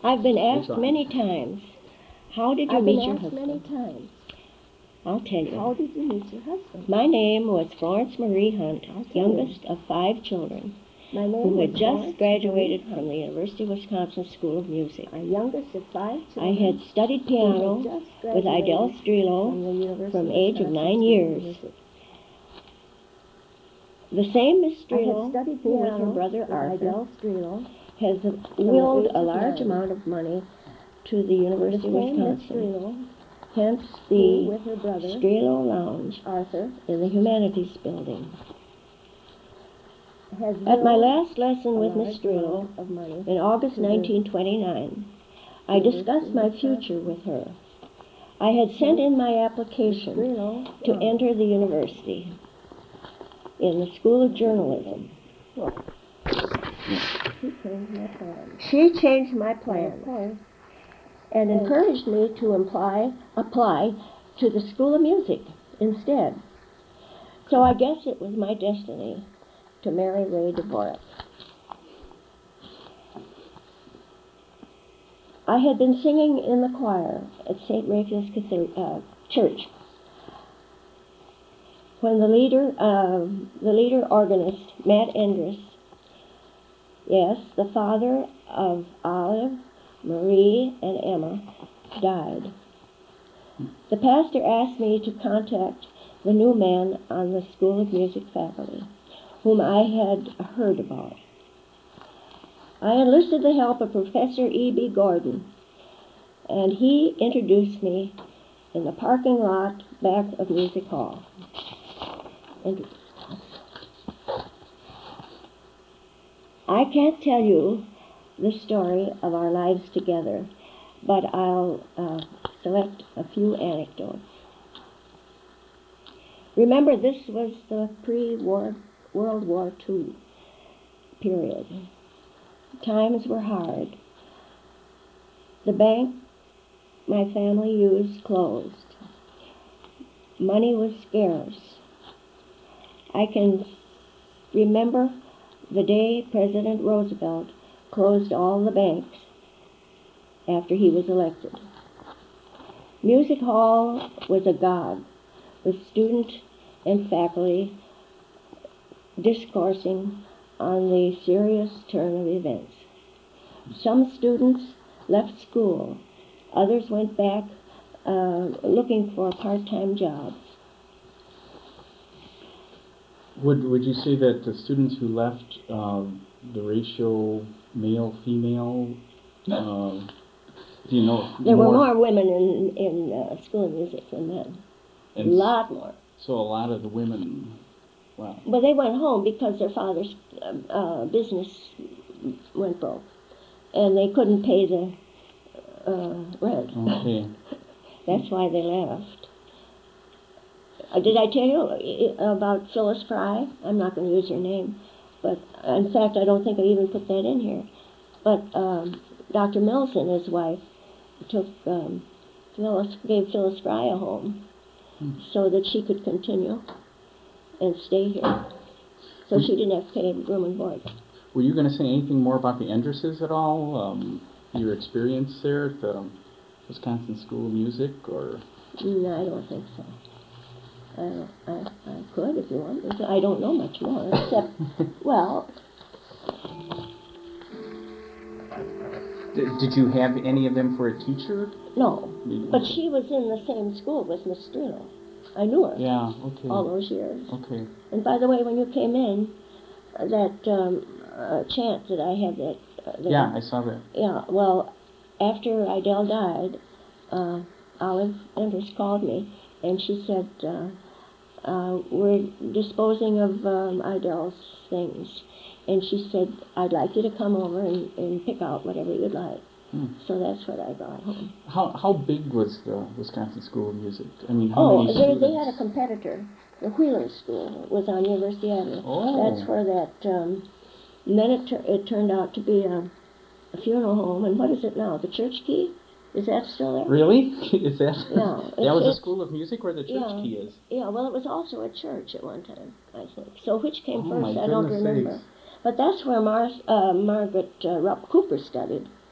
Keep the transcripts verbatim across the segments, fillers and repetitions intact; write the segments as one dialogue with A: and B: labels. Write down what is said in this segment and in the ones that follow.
A: I've been asked many times, how did you
B: I've
A: meet
B: been
A: your
B: asked
A: husband?
B: many times,
A: I'll tell you.
B: how did you meet your husband?
A: My name was Florence Marie Hunt,
B: I'll tell
A: youngest
B: you.
A: of five children,
B: My name
A: who had
B: was
A: just
B: Florence
A: graduated
B: Marie
A: from the
B: Hunt.
A: University of Wisconsin School of Music.
B: My youngest of five
A: I
B: children.
A: had studied
B: who had
A: piano
B: just
A: with Idel
B: graduated
A: Strelo
B: from the University
A: from
B: of
A: age of
B: Wisconsin
A: nine
B: School of
A: years.
B: Music.
A: The same Miss
B: I had
A: Strelo,
B: studied
A: who with her
B: piano
A: brother
B: with
A: Arthur,
B: Idel Strelo
A: has
B: the
A: willed
B: age
A: a
B: of
A: large
B: nine.
A: amount of money to the
B: The
A: University of
B: same Miss
A: Wisconsin.
B: Strelo,
A: Hence
B: who
A: the
B: with her brother
A: Strelo Lounge
B: Arthur
A: in the Humanities Building.
B: has
A: At my
B: willed
A: last lesson
B: a
A: with Miss
B: large
A: Strelo
B: amount of money
A: in August
B: to the
A: nineteen twenty-nine, I
B: University
A: discussed
B: of
A: my
B: Wisconsin.
A: future with her. I had sent in my application
B: Strelo
A: to
B: Lounge.
A: enter the university in the School of Journalism.
B: Look, she changed my plan.
A: She changed my
B: Okay.
A: plans and encouraged me to apply, apply to the School of Music instead. So I guess it was my destiny to marry Ray Dvorak. I had been singing in the choir at Saint Raphael's Cathedral, uh, Church when the leader, uh, the leader organist, Matt Endres, yes, the father of Olive, Marie, and Emma, died. The pastor asked me to contact the new man on the School of Music faculty, whom I had heard about. I enlisted the help of Professor E B Gordon, and he introduced me in the parking lot back of Music Hall. And I can't tell you the story of our lives together, but I'll uh, select a few anecdotes. Remember, this was the pre-war World War Two period. Times were hard. The bank my family used closed. Money was scarce. I can remember the day President Roosevelt closed all the banks after he was elected. Music Hall was agog, with student and faculty discoursing on the serious turn of events. Some students left school. Others went back uh, looking for part-time jobs.
C: Would would you say that the students who left, um, the ratio male-female, uh, do you know?
A: There were more women in, in uh, School of Music than men. A lot more.
C: So a lot of the women, wow.
A: But they went home because their father's uh, uh, business went broke, and they couldn't pay the uh, rent.
C: Okay.
A: That's why they left. Uh, did I tell you uh, about Phyllis Fry? I'm not going to use her name, but uh, in fact, I don't think I even put that in here. But um, Doctor Mills and his wife took um, Phyllis, gave Phyllis Fry a home hmm. so that she could continue and stay here. So she didn't have to pay room and board.
C: Were you going to say anything more about the Endreses at all? Um, your experience there at the Wisconsin School of Music, or?
A: No, I don't think so. I, don't, I, I could if you want me to. I don't know much more, except, well...
C: Did, did you have any of them for a teacher?
A: No, but she was in the same school with Miss Strelo. I knew her.
C: Yeah, okay.
A: All those years.
C: Okay.
A: And by the way, when you came in, uh, that um, uh, chant that I had that... Uh, that
C: yeah, I saw that.
A: Yeah, well, after Idel died, uh, Olive Enders called me, and she said, uh, uh, we're disposing of um, Idel's things. And she said, I'd like you to come over and, and pick out whatever you'd like. Hmm. So that's what I brought home.
C: How how big was the Wisconsin School of Music? I mean, how
A: oh,
C: many
A: they,
C: students?
A: they had a competitor. The Wheeler School was on University Avenue.
C: Oh.
A: That's where that, um, and then it, tur- it turned out to be a, a funeral home. And what is it now? The Church Key? Is that still there?
C: Really? Is that?
A: No.
C: That was the School of Music where the Church
A: yeah,
C: Key is?
A: Yeah, well, it was also a church at one time, I think. So which came
C: oh,
A: first, I don't remember.
C: sakes.
A: But that's where Mar- uh, Margaret uh, Rupp Cooper studied.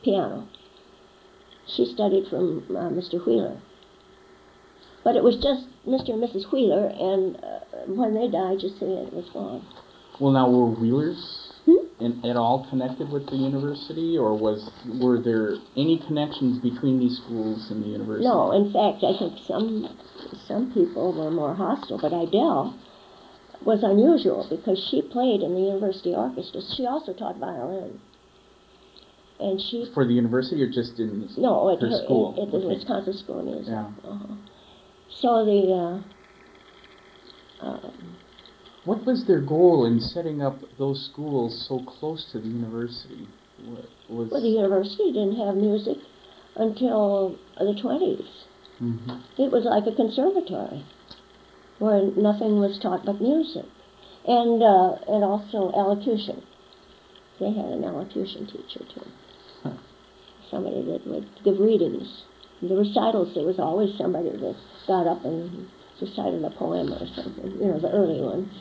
A: piano. She studied from uh, Mister Wheeler. But it was just Mister and Missus Wheeler, and uh, when they died, you see, it was gone.
C: Well, now, were Wheelers
A: Hmm?
C: in, at all connected with the university, or was were there any connections between these schools and the university?
A: No, in fact, I think some some people were more hostile, but Idell was unusual because she played in the university orchestra. She also taught violin. And she...
C: For the university or just in
A: No, at
C: her
A: her,
C: school?
A: in, at the
C: Okay.
A: Wisconsin School of Music.
C: Yeah.
A: Uh-huh. So the... Uh, um,
C: What was their goal in setting up those schools so close to the university? What was...
A: well, the university didn't have music until the twenties.
C: Mhm.
A: It was like a conservatory where nothing was taught but music. And, uh, and also elocution. They had an elocution teacher, too.
C: Huh.
A: Somebody that would give readings. The recitals, there was always somebody that got up and recited a poem or something, you know, the early ones.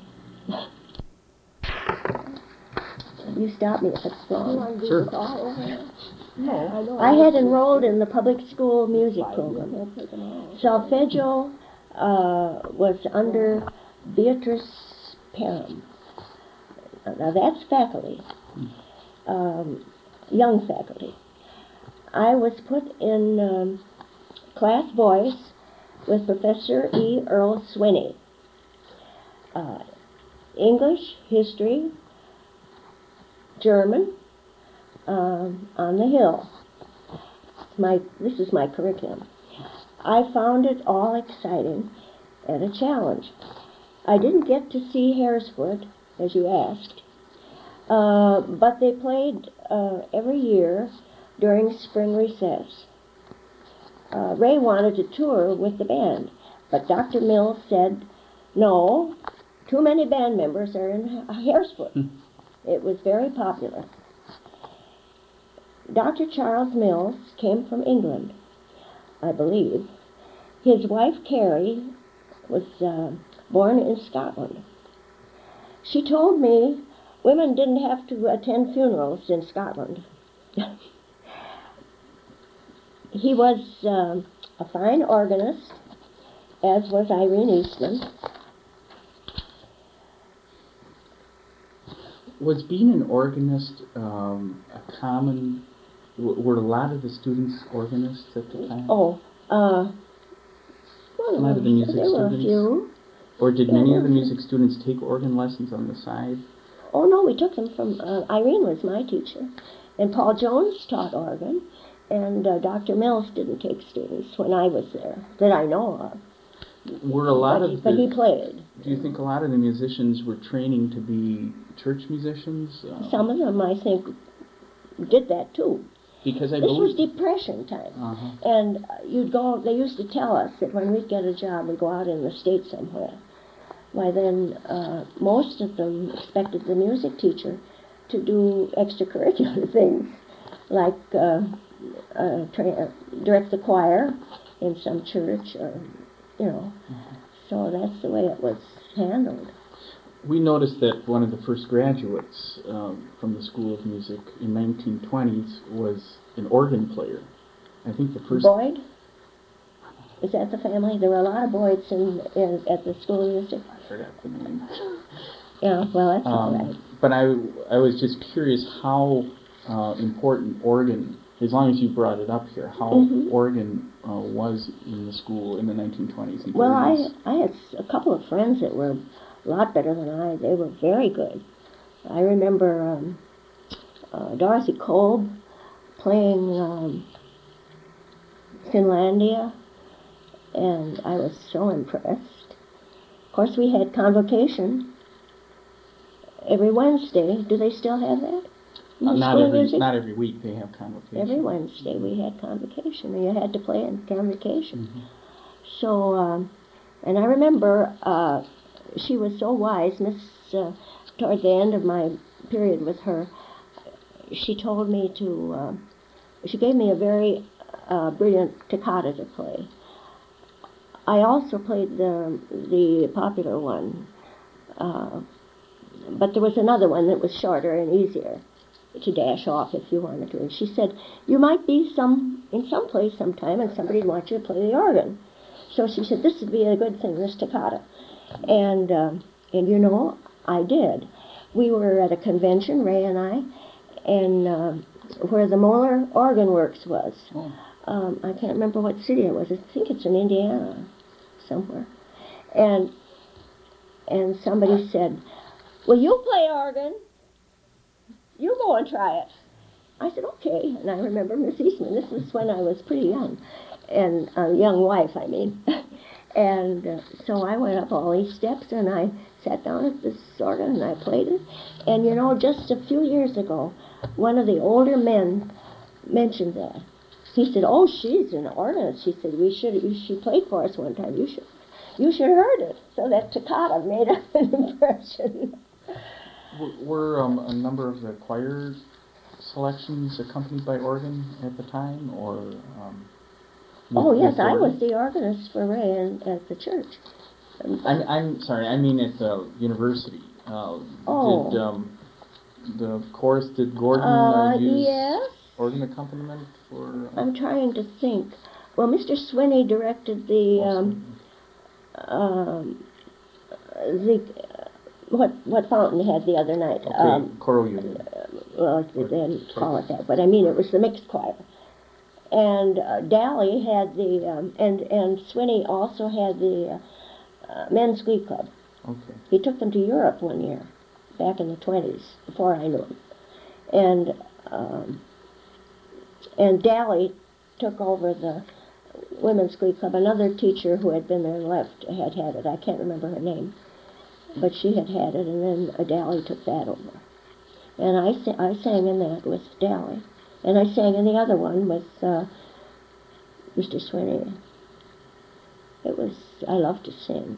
A: You stop me if it's wrong.
C: Sure.
B: No, I know.
A: I had enrolled in the public school music program. Solfeggio uh, was under Beatrice Parham. Now that's faculty, um, young faculty. I was put in um, class voice with Professor E. Earl Swinney. Uh, English, history, German, um, on the Hill. My, this is my curriculum. I found it all exciting and a challenge. I didn't get to see Haresfoot, as you asked, uh, but they played uh, every year during spring recess. Uh, Ray wanted to tour with the band, but Doctor Mills said, no, too many band members are in Haresfoot.
C: Hmm.
A: It was very popular. Doctor Charles Mills came from England, I believe. His wife, Carrie, was uh, born in Scotland. She told me women didn't have to attend funerals in Scotland. He was uh, a fine organist, as was Irene Eastman.
C: Was being an organist um, a common... W- were a lot of the students organists at the time?
A: Oh, uh, well,
C: A lot of the music
A: there were a
C: students?
A: few.
C: Or did
A: Yeah,
C: many of the
A: well,
C: music students take organ lessons on the side?
A: Oh, no, we took them from, uh, Irene was my teacher, and Paul Jones taught organ, and uh, Doctor Mills didn't take students when I was there, that I know of.
C: Were a lot
A: but,
C: of
A: he,
C: the...
A: but he played.
C: Do you think a lot of the musicians were training to be church musicians? Uh,
A: Some of them, I think, did that too.
C: Because I
A: This was
C: believe...
A: Depression time.
C: Uh-huh.
A: And uh, you'd go, they used to tell us that when we'd get a job, we'd go out in the States somewhere. Why then, uh, most of them expected the music teacher to do extracurricular things, like uh, uh, tra- uh, direct the choir in some church, or, you know.
C: Mm-hmm.
A: So that's the way it was handled.
C: We noticed that one of the first graduates um, from the School of Music in nineteen twenties was an organ player. I think the first...
A: Boyd? Is that the family? There were a lot of Boyds in, in at the School of Music.
C: I forgot the name.
A: Yeah, well, that's all
C: Um,
A: right.
C: but I, I was just curious how uh, important organ, as long as you brought it up here, how
A: Mhm.
C: organ uh, was in the school in the nineteen twenties and
A: Well, I,
C: thirties.
A: I had s- a couple of friends that were a lot better than I. They were very good. I remember um, uh, Dorothy Kolb playing um, Finlandia, and I was so impressed. Of course, we had convocation every Wednesday. Do they still have that? in
C: Uh,
A: the
C: not
A: School of
C: every
A: Music?
C: not every week they have convocation.
A: Every Wednesday we had convocation, and you had to play in convocation.
C: Mhm.
A: So, um, and I remember uh, she was so wise, Miss, uh, toward the end of my period with her, she told me to, uh, she gave me a very uh, brilliant toccata to play. I also played the, the popular one, uh, but there was another one that was shorter and easier. to dash off if you wanted to. And she said, you might be some in some place sometime and somebody'd want you to play the organ. So she said, this would be a good thing, this toccata. And, um, and you know, I did. We were at a convention, Ray and I, and uh, where the Moeller Organ Works was.
C: Oh.
A: Um, I can't remember what city it was. I think it's in Indiana somewhere. And and somebody said, well, you play organ. You go and try it. I said, okay. And I remember Miss Eastman. This was when I was pretty young. And a young wife, I mean. And uh, so I went up all these steps and I sat down at this organ and I played it. And you know, just a few years ago, one of the older men mentioned that. He said, oh, she's an organist. She said, we should, she played for us one time. You should, you should have heard it. So that toccata made an impression.
C: W- were um, a number of the choir selections accompanied by organ at the time, or? Um,
A: oh,
C: with,
A: yes,
C: with
A: I
C: organ?
A: was the organist for Ray and, at the church. Um,
C: I'm, I'm sorry, I mean at the university. Uh,
A: Oh.
C: Did um, the chorus, did Gordon
A: uh,
C: uh, use
A: yes.
C: organ accompaniment for? Uh,
A: I'm trying to think. Well, Mister Swinney directed the, um, um, the, uh, what what Fountain had the other night.
C: okay,
A: Um,
C: choral unit.
A: well, they didn't call it that, but I mean it was the mixed choir. And uh, Daly had the, um, and, and Swinney also had the uh, uh, Men's Glee Club.
C: Okay.
A: He took them to Europe one year, back in the twenties, before I knew him. And, um, and Daly took over the Women's Glee Club. Another teacher who had been there and left had had it. I can't remember her name. But she had had it, and then uh, Daly took that over. And I, sa- I sang in that with Daly. And I sang in the other one with uh, Mister Swinney. It was, I love to sing.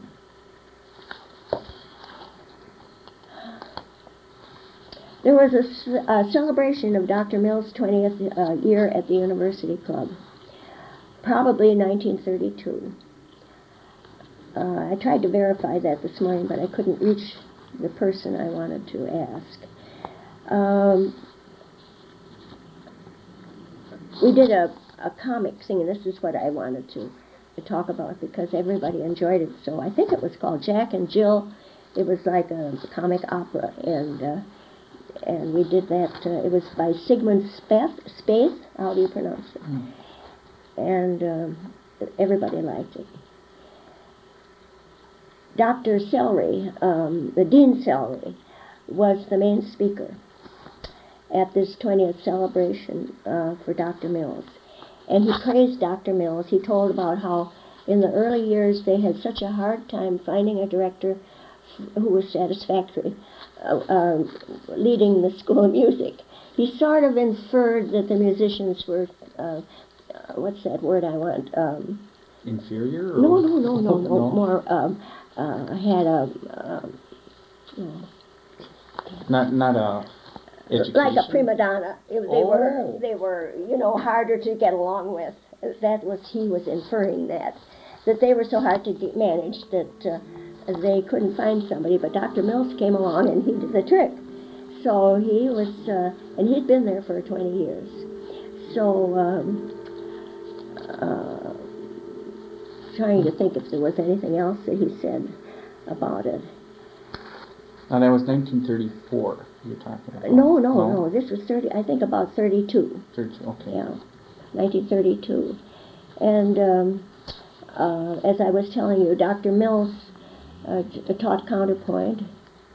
A: There was a, s- a celebration of Doctor Mills' twentieth uh, year at the University Club, probably in nineteen thirty-two. Uh, I tried to verify that this morning, but I couldn't reach the person I wanted to ask. Um, we did a, a comic thing, and this is what I wanted to, to talk about because everybody enjoyed it. So I think it was called Jack and Jill. It was like a comic opera, and uh, and we did that. Uh, it was by Sigmund Spath, Spaeth. How do you pronounce it?
C: Mm.
A: And um, everybody liked it. Doctor Sellery, um, the Dean Sellery, was the main speaker at this twentieth celebration uh, for Doctor Mills. And he praised Doctor Mills. He told about how in the early years they had such a hard time finding a director f- who was satisfactory uh, uh, leading the School of Music. He sort of inferred that the musicians were, uh, uh, what's that word I want? Um,
C: Inferior? Or?
A: no, no, no, no, no,
C: no.
A: more, um, uh, had a, um, oh,
C: Not not a education.
A: like a prima donna. It- They
C: Oh.
A: were, they were, you know, harder to get along with. That was, he was inferring that, that they were so hard to get managed that uh, they couldn't find somebody. But Doctor Mills came along and he did the trick. So he was, uh, and he'd been there for twenty years. So, um, uh, trying to think if there was anything else that he said about it.
C: Now that was nineteen thirty-four you're talking about.
A: No, no, no. This was thirty. I think about thirty-two.
C: thirty-two, okay.
A: Yeah, nineteen thirty-two. And um, uh, as I was telling you, Doctor Mills uh, t- taught counterpoint,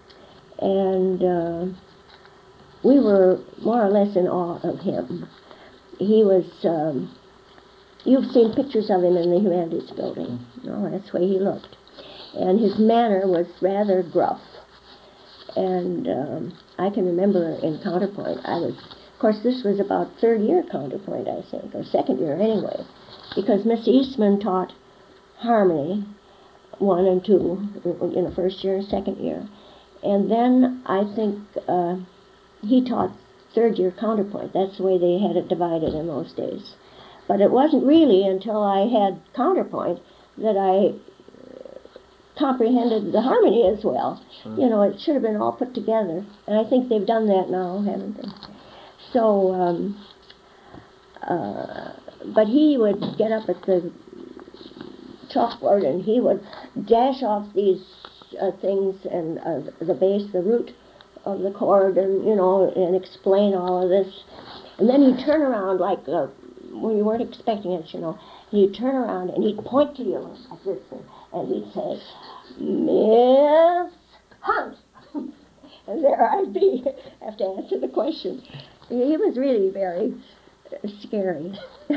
A: and uh, we were more or less in awe of him. He was. Um, you've seen pictures of him in the Humanities Building. No, that's the way he looked, and his manner was rather gruff. And um, I can remember in counterpoint, I was, of course, this was about third year counterpoint, I think, or second year anyway, because Miss Eastman taught harmony, one and two, in the first year and second year. And then I think uh, he taught third year counterpoint. That's the way they had it divided in those days. But it wasn't really until I had counterpoint that I comprehended the harmony as well.
C: Sure.
A: You know, it should have been all put together. And I think they've done that now, haven't they? so, um, uh, but he would get up at the chalkboard and he would dash off these uh, things and uh, the bass, the root of the chord, and you know, and explain all of this. And then he'd turn around like uh, when you weren't expecting it, you know. He'd turn around and he'd point to you like this, and, and he'd say, "Miss Hunt," and there I'd be, have to answer the question. He was really very uh, scary.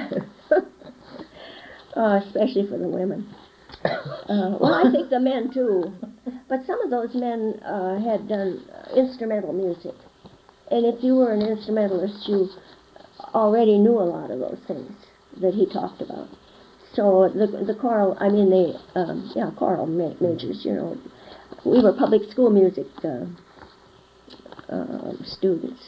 A: Uh, especially for the women. Uh, well, I think the men too. But some of those men uh, had done uh, instrumental music. And if you were an instrumentalist, you already knew a lot of those things that he talked about. So the the choral, I mean the, um, yeah, choral ma- majors, you know. We were public school music uh, uh, students.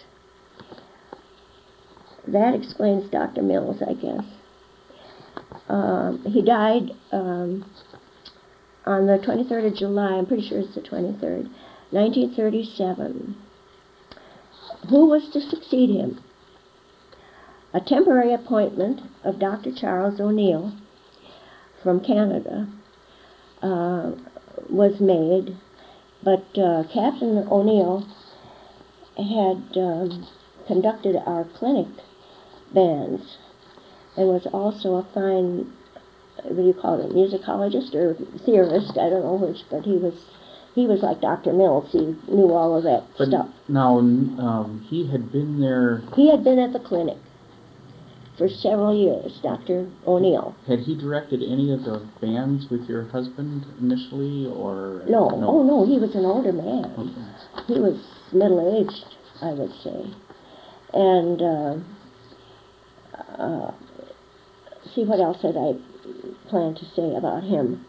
A: That explains Doctor Mills, I guess. Um, he died um, on the twenty-third of July, I'm pretty sure it's the twenty-third, nineteen thirty-seven. Who was to succeed him? A temporary appointment of Doctor Charles O'Neill from Canada uh, was made, but uh, Captain O'Neill had um, conducted our clinic bands and was also a fine, what do you call it, musicologist or theorist, I don't know which, but he was he was like Doctor Mills. He knew all of that
C: but
A: stuff.
C: Now, um, he had been there...
A: He had been at the clinic for several years, Doctor O'Neill.
C: Had he directed any of the bands with your husband initially, or...
A: No,
C: no?
A: oh no, he was an older man.
C: Okay.
A: He was middle-aged, I would say. And, uh, uh, see, what else had I planned to say about him?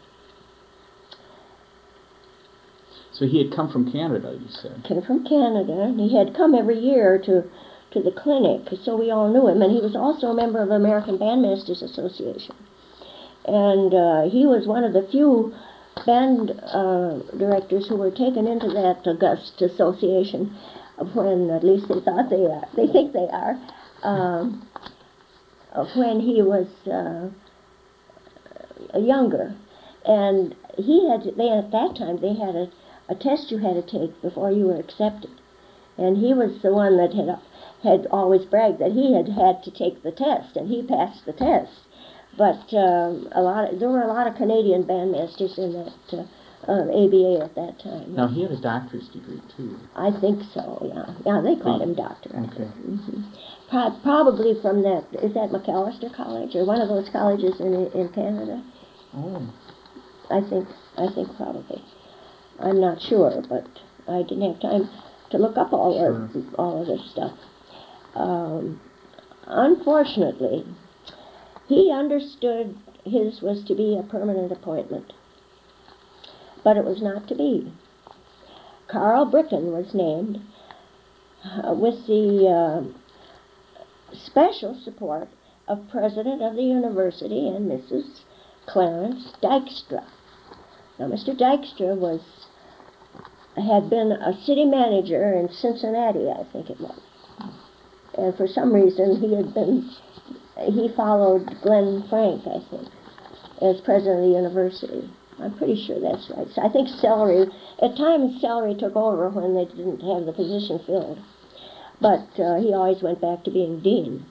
C: So he had come from Canada, you said?
A: Came from Canada, and he had come every year to, to the clinic, so we all knew him. And he was also a member of the American Bandmasters Association. And uh, he was one of the few band uh, directors who were taken into that august association when, at least they thought they are, they think they are, um, when he was uh, younger. And he had, they at that time, they had a, a test you had to take before you were accepted. And he was the one that had had always bragged that he had had to take the test, and he passed the test. But um, a lot of, there were a lot of Canadian bandmasters in that uh, uh, A B A at that time.
C: Now, he had a doctor's degree, too.
A: I think so, yeah. Yeah, they called him doctor.
C: Okay.
A: Mm-hmm. Pro- probably from that, is that Macalester College, or one of those colleges in in Canada?
C: Oh.
A: I think, I think probably. I'm not sure, but I didn't have time to look up all,
C: Sure.
A: of, all of this stuff. Um, unfortunately, he understood his was to be a permanent appointment, but it was not to be. Carl Bricken was named uh, with the uh, special support of President of the University and Missus Clarence Dykstra. Now, Mister Dykstra was had been a city manager in Cincinnati, I think it was. And for some reason, he had been, he followed Glenn Frank, I think, as president of the university. I'm pretty sure that's right. So I think Sellery, at times Sellery took over when they didn't have the position filled. But uh, he always went back to being dean.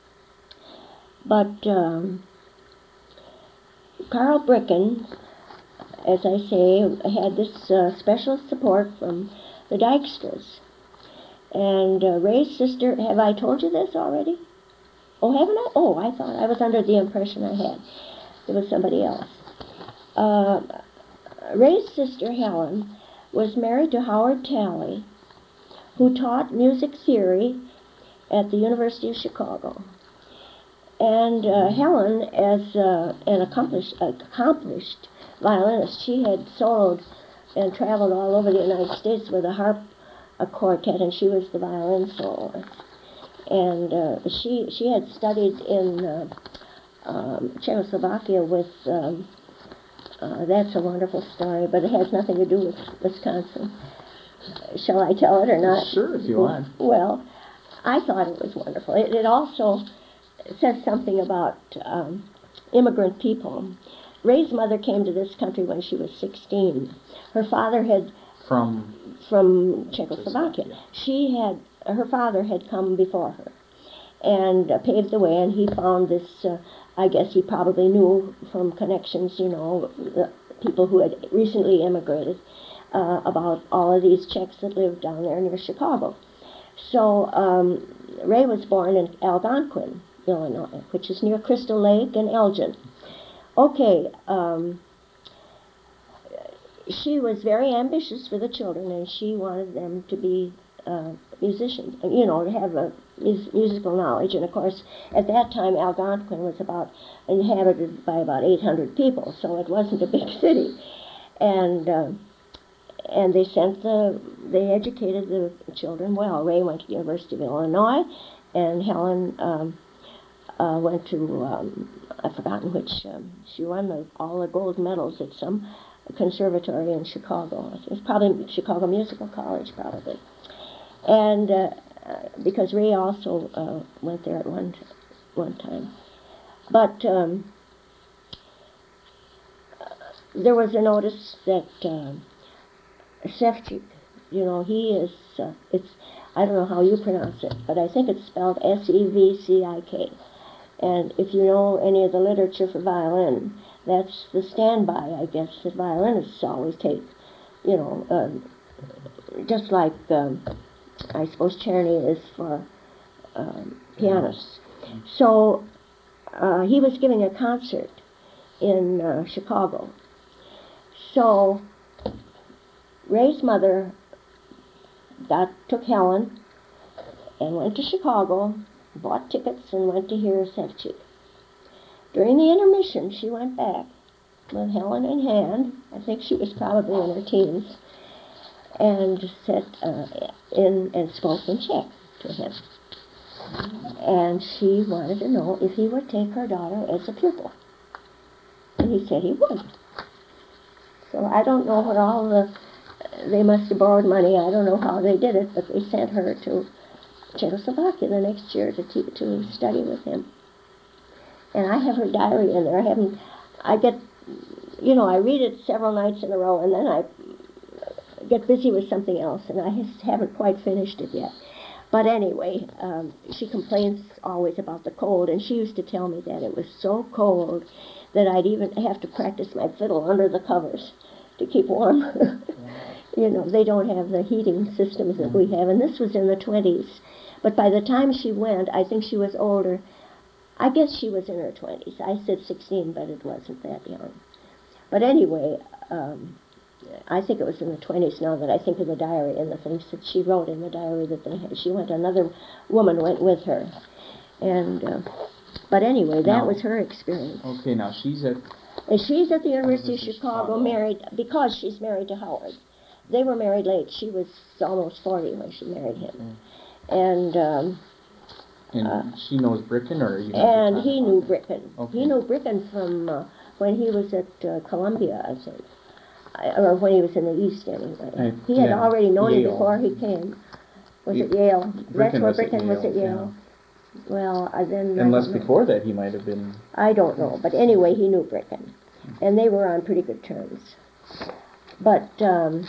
A: But um, Carl Bricken, as I say, had this uh, special support from the Dykstras. And uh, Ray's sister, have I told you this already? Oh, haven't I? Oh, I thought I was under the impression I had. It was somebody else. Uh, Ray's sister, Helen, was married to Howard Talley, who taught music theory at the University of Chicago. And uh, Helen, as uh, an accomplished, accomplished violinist, she had soloed and traveled all over the United States with a harp a quartet, and she was the violin soloist. And uh, she she had studied in uh, um, Czechoslovakia with, um, uh, that's a wonderful story, but it has nothing to do with Wisconsin. Shall I tell it or not?
C: Sure, if you want.
A: Well, I thought it was wonderful. It, it also says something about um, immigrant people. Ray's mother came to this country when she was sixteen. Her father had
C: From
A: from Czechoslovakia. She had her father had come before her and uh, paved the way, and he found this. Uh, I guess he probably knew from connections, you know, the people who had recently immigrated uh, about all of these Czechs that lived down there near Chicago. So um, Ray was born in Algonquin, Illinois, which is near Crystal Lake and Elgin. Okay, um, she was very ambitious for the children, and she wanted them to be uh, musicians, you know, to have a mus- musical knowledge. And of course, at that time, Algonquin was about inhabited by about eight hundred people, so it wasn't a big city. And uh, and they sent the, they educated the children well. Ray went to the University of Illinois, and Helen um, uh, went to, um, I've forgotten which, um, she won the, all the gold medals at some conservatory in Chicago. It was probably Chicago Musical College, probably. And uh, because Ray also uh, went there at one, one time. But um, there was a notice that uh, Sevcik, you know, he is, uh, it's, I don't know how you pronounce it, but I think it's spelled S E V C I K. And if you know any of the literature for violin, that's the standby, I guess, that violinists always take. You know, uh, just like, um, I suppose Czerny is for um, pianists. So uh, he was giving a concert in uh, Chicago. So Ray's mother got, took Helen and went to Chicago, bought tickets, and went to hear Sevcik. During the intermission, she went back with Helen in hand. I think she was probably in her teens, and sat uh, in and spoke in Czech to him. And she wanted to know if he would take her daughter as a pupil. And he said he would. So I don't know what all the, they must have borrowed money. I don't know how they did it, but they sent her to Czechoslovakia the next year to te- to study with him. And I have her diary in there. I haven't, I get, you know, I read it several nights in a row, and then I get busy with something else, and I just haven't quite finished it yet. But anyway, um, she complains always about the cold, and she used to tell me that it was so cold that I'd even have to practice my fiddle under the covers to keep warm. You know, they don't have the heating systems that we have, and this was in the twenties. But by the time she went, I think she was older. I guess she was in her twenties. I said sixteen, but it wasn't that young. But anyway, um, I think it was in the twenties now that I think of the diary and the things that she wrote in the diary that they had. She went, another woman went with her. And, uh, but anyway, that
C: now,
A: was her experience.
C: Okay, now she's at...
A: And she's at the University of
C: Chicago,
A: Chicago, married, because she's married to Howard. They were married late. She was almost forty when she married him.
C: Mm.
A: And... Um,
C: And
A: uh,
C: she knows Bricken, or you?
A: And he knew Bricken.
C: Okay.
A: He knew Bricken from uh, when he was at uh, Columbia, I think, I, or when he was in the East anyway.
C: I,
A: he had
C: yeah,
A: already known
C: Yale.
A: him before he came. Was
C: Ye-
A: it Yale?
C: Bricken
A: That's where
C: was at
A: Bricken was at
C: Yale,
A: Yale. Well, uh, then
C: Unless
A: I don't know.
C: before that he might have been...
A: I don't know, but anyway, he knew Bricken, and they were on pretty good terms. But um,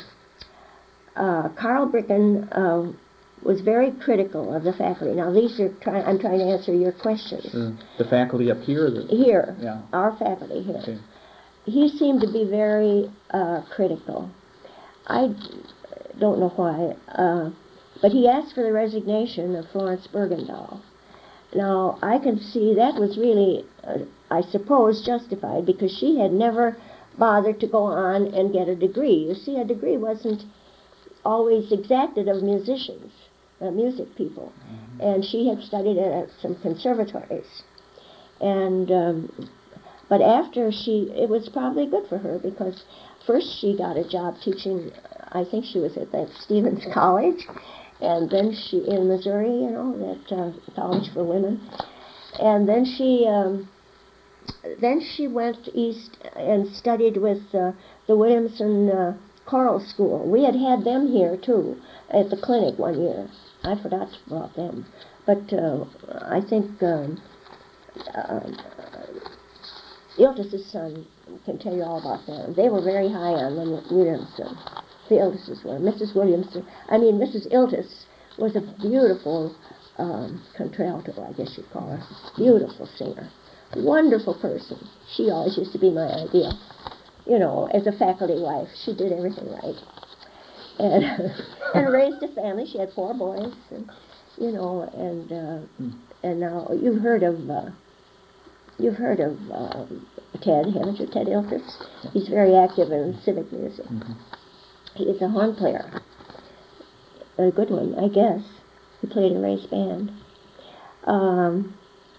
A: uh, Carl Bricken uh, was very critical of the faculty. Now, these are try- I'm trying to answer your questions.
C: Uh, the faculty up here? The,
A: Here,
C: yeah.
A: our faculty here.
C: Okay.
A: He seemed to be very uh, critical. I don't know why, uh, but he asked for the resignation of Florence Bergendahl. Now, I can see that was really, uh, I suppose, justified, because she had never bothered to go on and get a degree. You see, a degree wasn't always exacted of musicians, uh, music people, mm-hmm. and she had studied at some conservatories. And um, but after she, it was probably good for her, because first she got a job teaching. I think she was at that Stevens College, and then she in Missouri, you know, that uh, college for women, and then she um, then she went east and studied with uh, the Williamson uh, Choral School. We had had them here too at the clinic one year, I forgot about them. But uh, I think um, uh, Iltis's son can tell you all about them. They were very high on Lynn Williamson. The Iltises were. Missus Williamson, I mean, Missus Iltis was a beautiful um, contralto, I guess you'd call her. Beautiful singer. Wonderful person. She always used to be my ideal. You know, as a faculty wife, she did everything right. And and raised a family. She had four boys, and, you know, and uh, mm. and now you've heard of uh, you've heard of um, Ted, haven't you? Ted Iltis. He's very active in civic music. Mm-hmm. He's a horn player, a good one, I guess. He played in Ray's band. Um,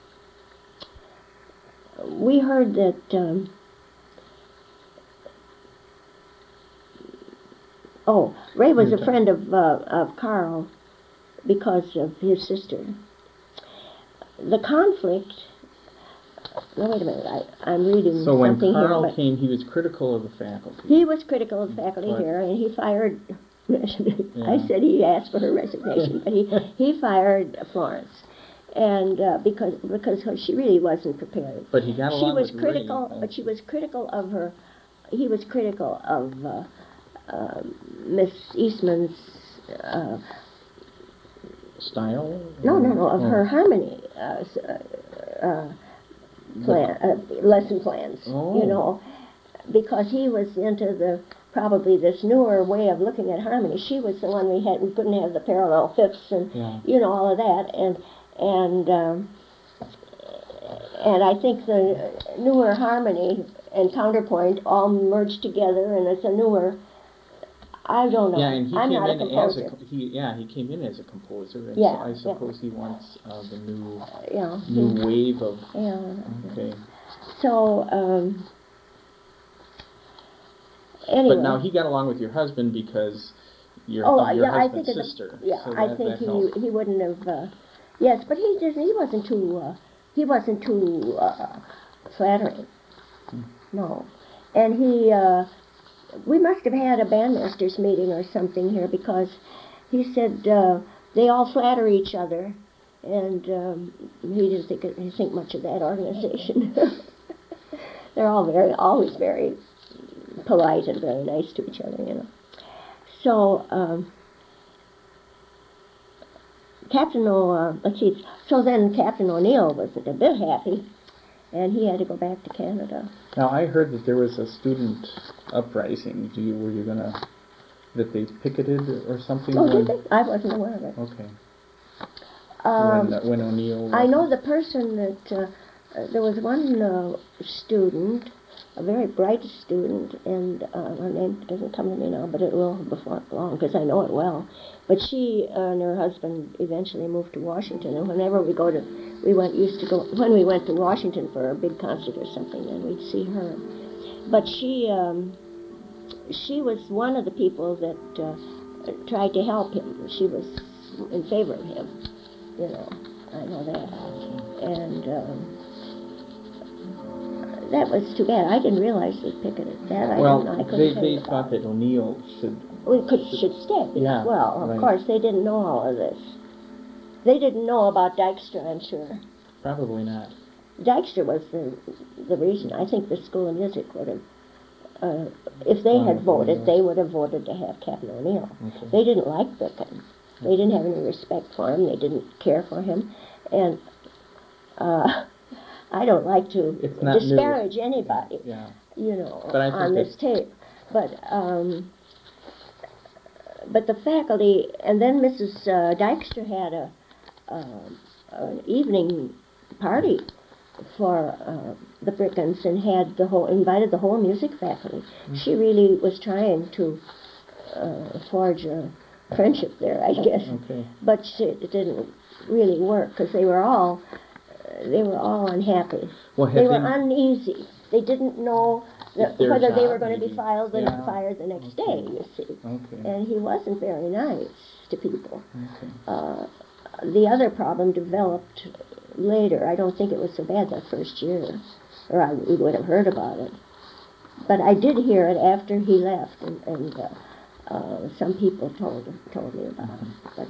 A: we heard that. Um, Oh, Ray was a friend of uh, of Carl because of his sister. The conflict. No, wait a minute. I, I'm reading
C: so when
A: something
C: Carl
A: here,
C: came, he was critical of the faculty.
A: He was critical of the faculty
C: but,
A: here, and he fired.
C: yeah.
A: I said he asked for her resignation, but he he fired Florence, and uh, because because her, she really wasn't prepared.
C: But he got along
A: She was
C: with
A: critical,
C: Ray.
A: but she was critical of her. He was critical of. Uh, Uh, Miss Eastman's uh,
C: style?
A: No, no, no, of
C: oh.
A: her harmony uh, uh, plan, uh, lesson plans.
C: Oh.
A: You know, because he was into the probably this newer way of looking at harmony. She was the one we had. We couldn't have the parallel fifths and
C: yeah.
A: you know all of that, and and um, and I think the newer harmony and counterpoint all merged together, and it's a newer. I don't know.
C: Yeah, and he
A: I'm
C: came
A: not
C: in
A: a composer.
C: as a he, yeah he came in as a composer, and
A: yeah,
C: so I suppose
A: yeah.
C: he wants uh, the new
A: uh, yeah,
C: new
A: he,
C: wave of
A: yeah.
C: okay.
A: So um, anyway.
C: But now he got along with your husband because your
A: oh
C: your
A: yeah, I
C: husband's
A: think
C: sister.
A: The, yeah,
C: so
A: I
C: that,
A: think
C: that
A: he
C: helped.
A: he wouldn't have. Uh, yes, but he just he wasn't too uh, he wasn't too uh, flattering. Hmm. No, and he. Uh, We must have had a bandmasters meeting or something here because he said uh, they all flatter each other, and um, he didn't think it, he think much of that organization. They're all very, always very polite and very nice to each other, you know. So um, Captain O, uh, let's see. So then Captain O'Neill wasn't a bit happy, and he had to go back to Canada.
C: Now I heard that there was a student uprising. Do you were you gonna that they picketed or something?
A: Oh,
C: when,
A: did they? I wasn't aware of it.
C: Okay.
A: Um,
C: when, uh, when O'Neill.
A: I know the person that uh, uh, there was one uh, student, a very bright student, and uh, her name doesn't come to me now, but it will before long because I know it well. But she uh, and her husband eventually moved to Washington, and whenever we go to, we went used to go when we went to Washington for a big concert or something, then we'd see her. But she um, she was one of the people that uh, tried to help him. She was in favor of him, you know. I know that, and um, that was too bad. I didn't realize they picketed that. I
C: well,
A: didn't, I couldn't
C: they
A: tell
C: they
A: you
C: thought
A: about
C: that O'Neill should.
A: We could should stay.
C: Yeah,
A: well, of
C: right.
A: course, they didn't know all of this. They didn't know about Dykstra, I'm sure.
C: Probably not.
A: Dykstra was the the reason. I think the School of Music would have, uh, if they
C: Oh,
A: had voted,
C: yeah.
A: they would have voted to have Captain O'Neill.
C: Okay.
A: They didn't like Bicken. They didn't have any respect for him. They didn't care for him, and uh, I don't like to
C: It's not
A: disparage
C: new.
A: anybody,
C: Yeah.
A: you know,
C: But I think
A: on this tape. But um, but the faculty, and then Missus Uh, Dykstra had a uh, an evening party for uh, the Brickens and had the whole invited the whole music faculty. Mm-hmm. She really was trying to uh, forge a friendship there, I guess.
C: Okay.
A: But she, it didn't really work because they were all uh, they were all unhappy.
C: Well, had
A: they were
C: they-
A: uneasy. They didn't know that,
C: Their
A: whether they
C: job,
A: were going to be
C: maybe.
A: filed and
C: Yeah.
A: fired the next
C: Okay.
A: day. You see,
C: Okay.
A: and he wasn't very nice to people.
C: Okay.
A: Uh, the other problem developed later. I don't think it was so bad that first year, or I, we would have heard about it. But I did hear it after he left, and, and uh, uh, some people told told me about it. But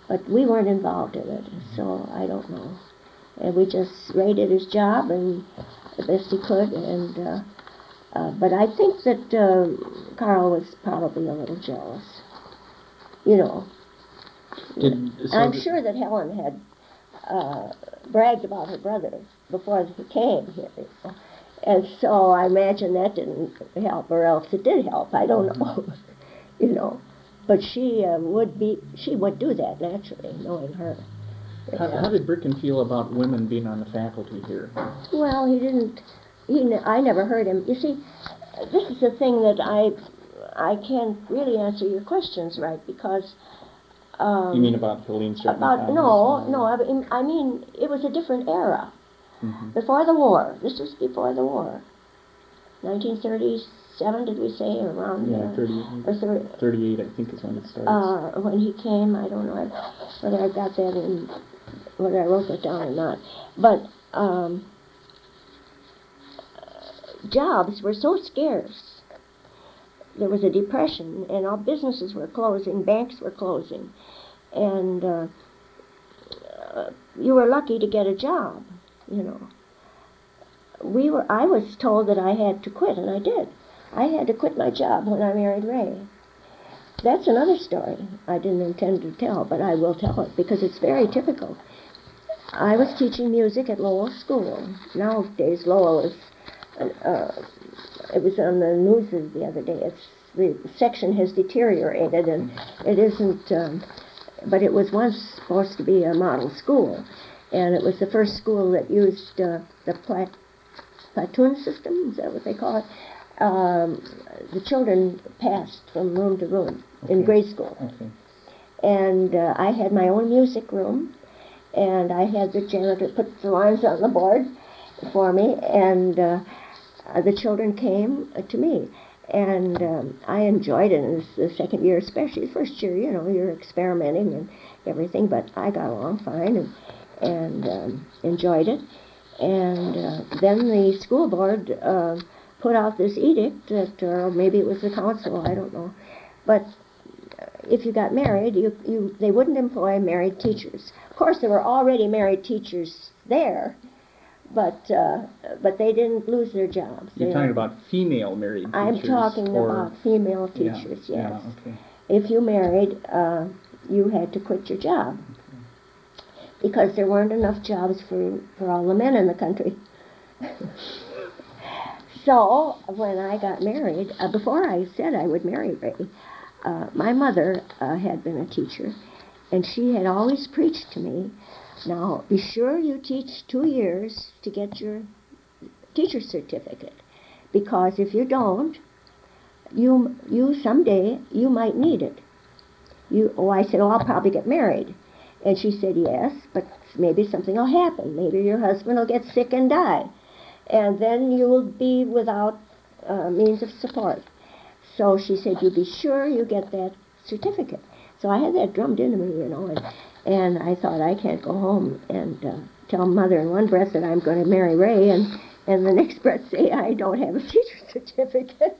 A: but we weren't involved in it, so I don't know. And we just rated his job and the best he could, and uh, uh, but I think that uh, Carl was probably a little jealous, you know.
C: Did, so
A: I'm
C: did-
A: sure that Helen had uh, bragged about her brother before he came here, you know. And so I imagine that didn't help, or else it did help. I don't know, you know. But she uh, would be, she would do that naturally, knowing her.
B: How, how did Bricken feel about women being on the faculty here?
A: Well, he didn't. He, ne- I never heard him. You see, this is the thing that I, I can't really answer your questions right because. Um,
B: You mean about Helene starting
A: about
B: the
A: no, no. I mean, I mean, it was a different era.
B: Mm-hmm.
A: Before the war. This was before the war. nineteen thirty-seven, did we say, around
B: Yeah,
A: there?
B: thirty-eight.
A: Or thirty,
B: thirty-eight, I think, is when it starts.
A: uh, when he came, I don't know whether I got that in, whether I wrote that down or not. But um, jobs were so scarce. There was a depression, and all businesses were closing, banks were closing, and uh, uh, you were lucky to get a job, you know. We were. I was told that I had to quit, and I did. I had to quit my job when I married Ray. That's another story I didn't intend to tell, but I will tell it because it's very typical. I was teaching music at Lowell School. Nowadays, Lowell is, uh, it was on the news the other day. It's the section has deteriorated, and it isn't. Um, but it was once supposed to be a model school, and it was the first school that used uh, the plat- platoon system. Is that what they call it? Um, the children passed from room to room in
B: Okay.
A: grade school.
B: Okay.
A: And uh, I had my own music room, and I had the janitor put the lines on the board for me, and uh, uh, the children came uh, to me. And um, I enjoyed it in the second year, especially the first year, you know, you're experimenting and everything, but I got along fine and, and um, enjoyed it. And uh, then the school board uh, put out this edict that, or maybe it was the council, I don't know, but if you got married, you, you they wouldn't employ married teachers. Of course, there were already married teachers there, but uh, but they didn't lose their jobs.
B: You're
A: They-
B: talking about female married
A: I'm
B: teachers?
A: talking
B: or...
A: about female
B: Yeah,
A: teachers, yes.
B: Yeah, okay.
A: If you married, uh, you had to quit your job because there weren't enough jobs for, for all the men in the country. So when I got married, uh, before I said I would marry Ray, uh, my mother uh, had been a teacher, and she had always preached to me, now be sure you teach two years to get your teacher's certificate, because if you don't, you you someday you might need it. You oh I said, oh, I'll probably get married. And she said, yes, but maybe something will happen. Maybe your husband will get sick and die. And then you will be without uh, means of support. So she said, you be sure you get that certificate. So I had that drummed into me, you know, and, and I thought, I can't go home and uh, tell Mother in one breath that I'm going to marry Ray, and, and the next breath say I don't have a teacher's certificate.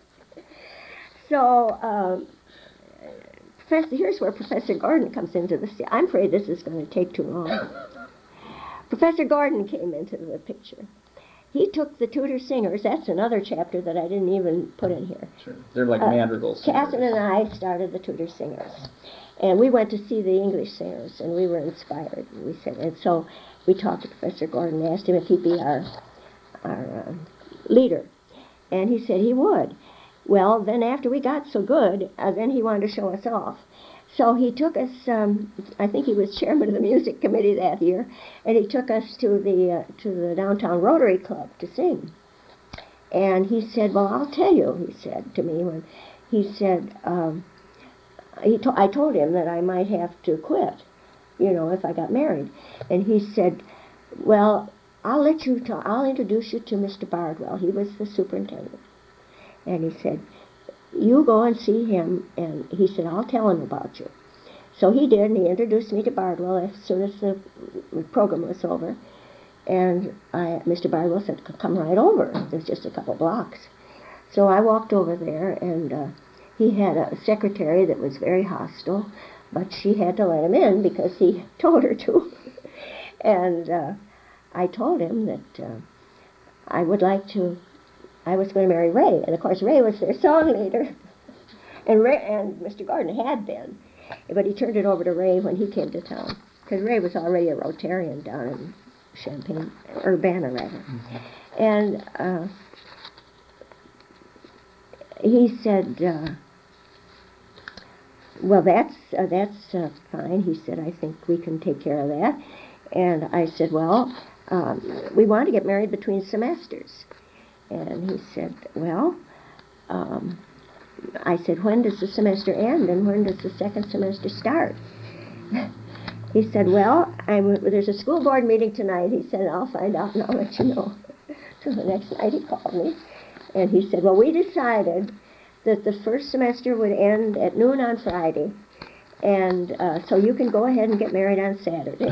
A: So um, Professor, here's where Professor Gordon comes into the... I'm afraid this is going to take too long. Professor Gordon came into the picture. He took the Tudor singers. That's another chapter that I didn't even put in here.
B: Sure. They're like
A: Uh,
B: madrigals.
A: Catherine and I started the Tudor singers. And we went to see the English singers, and we were inspired. And, we said, and so we talked to Professor Gordon and asked him if he'd be our, our uh, leader. And he said he would. Well, then after we got so good, uh, then he wanted to show us off. So he took us, um, I think he was chairman of the music committee that year, and he took us to the uh, to the downtown Rotary Club to sing. And he said, well, I'll tell you, he said to me, when he said, um, he to- I told him that I might have to quit, you know, if I got married. And he said, well, I'll let you talk, I'll introduce you to Mister Bardwell. He was the superintendent. And he said, you go and see him, and he said, I'll tell him about you. So he did, and he introduced me to Bardwell as soon as the program was over. And I, Mister Bardwell said, come right over. There's just a couple blocks. So I walked over there, and uh, he had a secretary that was very hostile, but she had to let him in because he told her to. And uh, I told him that uh, I would like to, I was going to marry Ray. And of course Ray was their song leader. and Ray, and Mister Gordon had been. But he turned it over to Ray when he came to town. Because Ray was already a Rotarian down in Champaign, Urbana rather. Mm-hmm. And uh, he said, uh, well, that's uh, that's uh, fine. He said, I think we can take care of that. And I said, well, um, we want to get married between semesters. And he said, well, um, I said, when does the semester end and when does the second semester start? He said, well, I'm, there's a school board meeting tonight. He said, I'll find out and I'll let you know. So the next night he called me, and he said, well, we decided that the first semester would end at noon on Friday, and uh, so you can go ahead and get married on Saturday.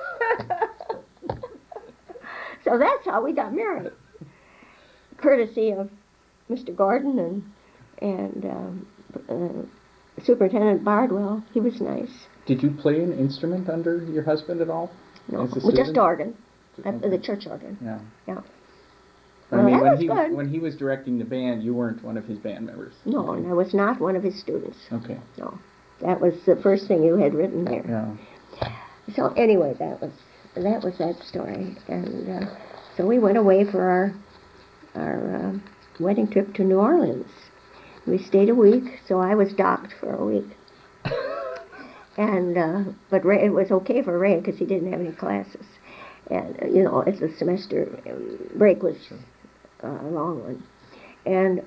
A: So that's how we got married, courtesy of Mister Gordon and, and um, uh, Superintendent Bardwell. He was nice.
B: Did you play an instrument under your husband at all?
A: No, well, just organ, okay. uh, the church organ.
B: Yeah.
A: Yeah.
B: I
A: well,
B: mean,
A: that
B: when
A: was
B: he
A: good.
B: when he was directing the band, you weren't one of his band members.
A: No, and I was not one of his students.
B: Okay.
A: No, that was the first thing you had written there.
B: Yeah.
A: So anyway, that was that was that story, and uh, so we went away for our our uh, wedding trip to New Orleans. We stayed a week, so I was docked for a week. And uh, but Ray, it was okay for Ray because he didn't have any classes, and uh, you know, as the semester break was uh, a long one, and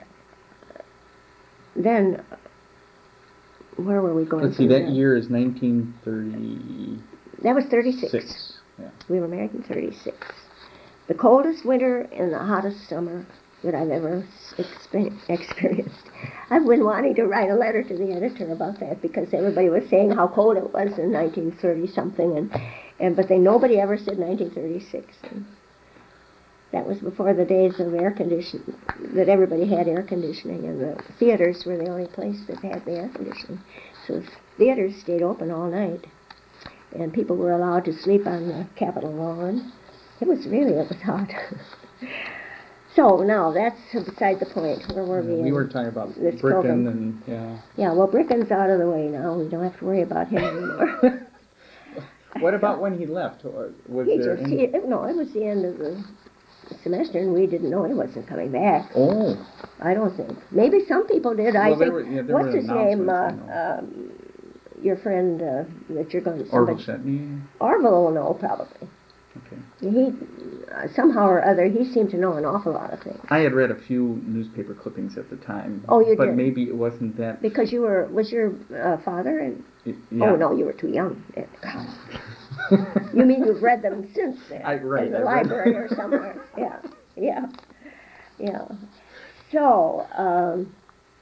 A: then where were we going?
B: Let's see, that year is nineteen thirty.
A: That was thirty-six.
B: Six. Yeah.
A: We were married in thirty-six. The coldest winter and the hottest summer that I've ever exper- experienced. I've been wanting to write a letter to the editor about that because everybody was saying how cold it was in nineteen thirty something, and and but they nobody ever said nineteen thirty-six. And that was before the days of air conditioning, that everybody had air conditioning, and the theaters were the only place that had the air conditioning. So the theaters stayed open all night, and people were allowed to sleep on the Capitol lawn. It was really, it was hot. So now that's beside the point. Where were
B: yeah,
A: we?
B: We were talking about
A: Bricken
B: program. and yeah.
A: Yeah, well, Bricken's out of the way now. We don't have to worry about him anymore.
B: What about when he left? Or was
A: he
B: there
A: just
B: any...
A: he, no, it was the end of the semester, and we didn't know he wasn't coming back.
B: Oh.
A: I don't think. Maybe some people did.
B: Well,
A: I think.
B: were, yeah,
A: What's his name? Uh,
B: you know.
A: um, your friend uh, that you're going to.
B: Orville Shetney.
A: Orville will know probably.
B: Okay.
A: He uh, somehow or other he seemed to know an awful lot of things.
B: I had read a few newspaper clippings at the time.
A: Oh, you
B: but
A: did?
B: But maybe it wasn't that.
A: Because you were was your uh, father and.
B: It, yeah.
A: Oh no, you were too young. You mean you've read them since then?
B: I, right,
A: in the
B: I
A: library or somewhere. Yeah, yeah, yeah. So um,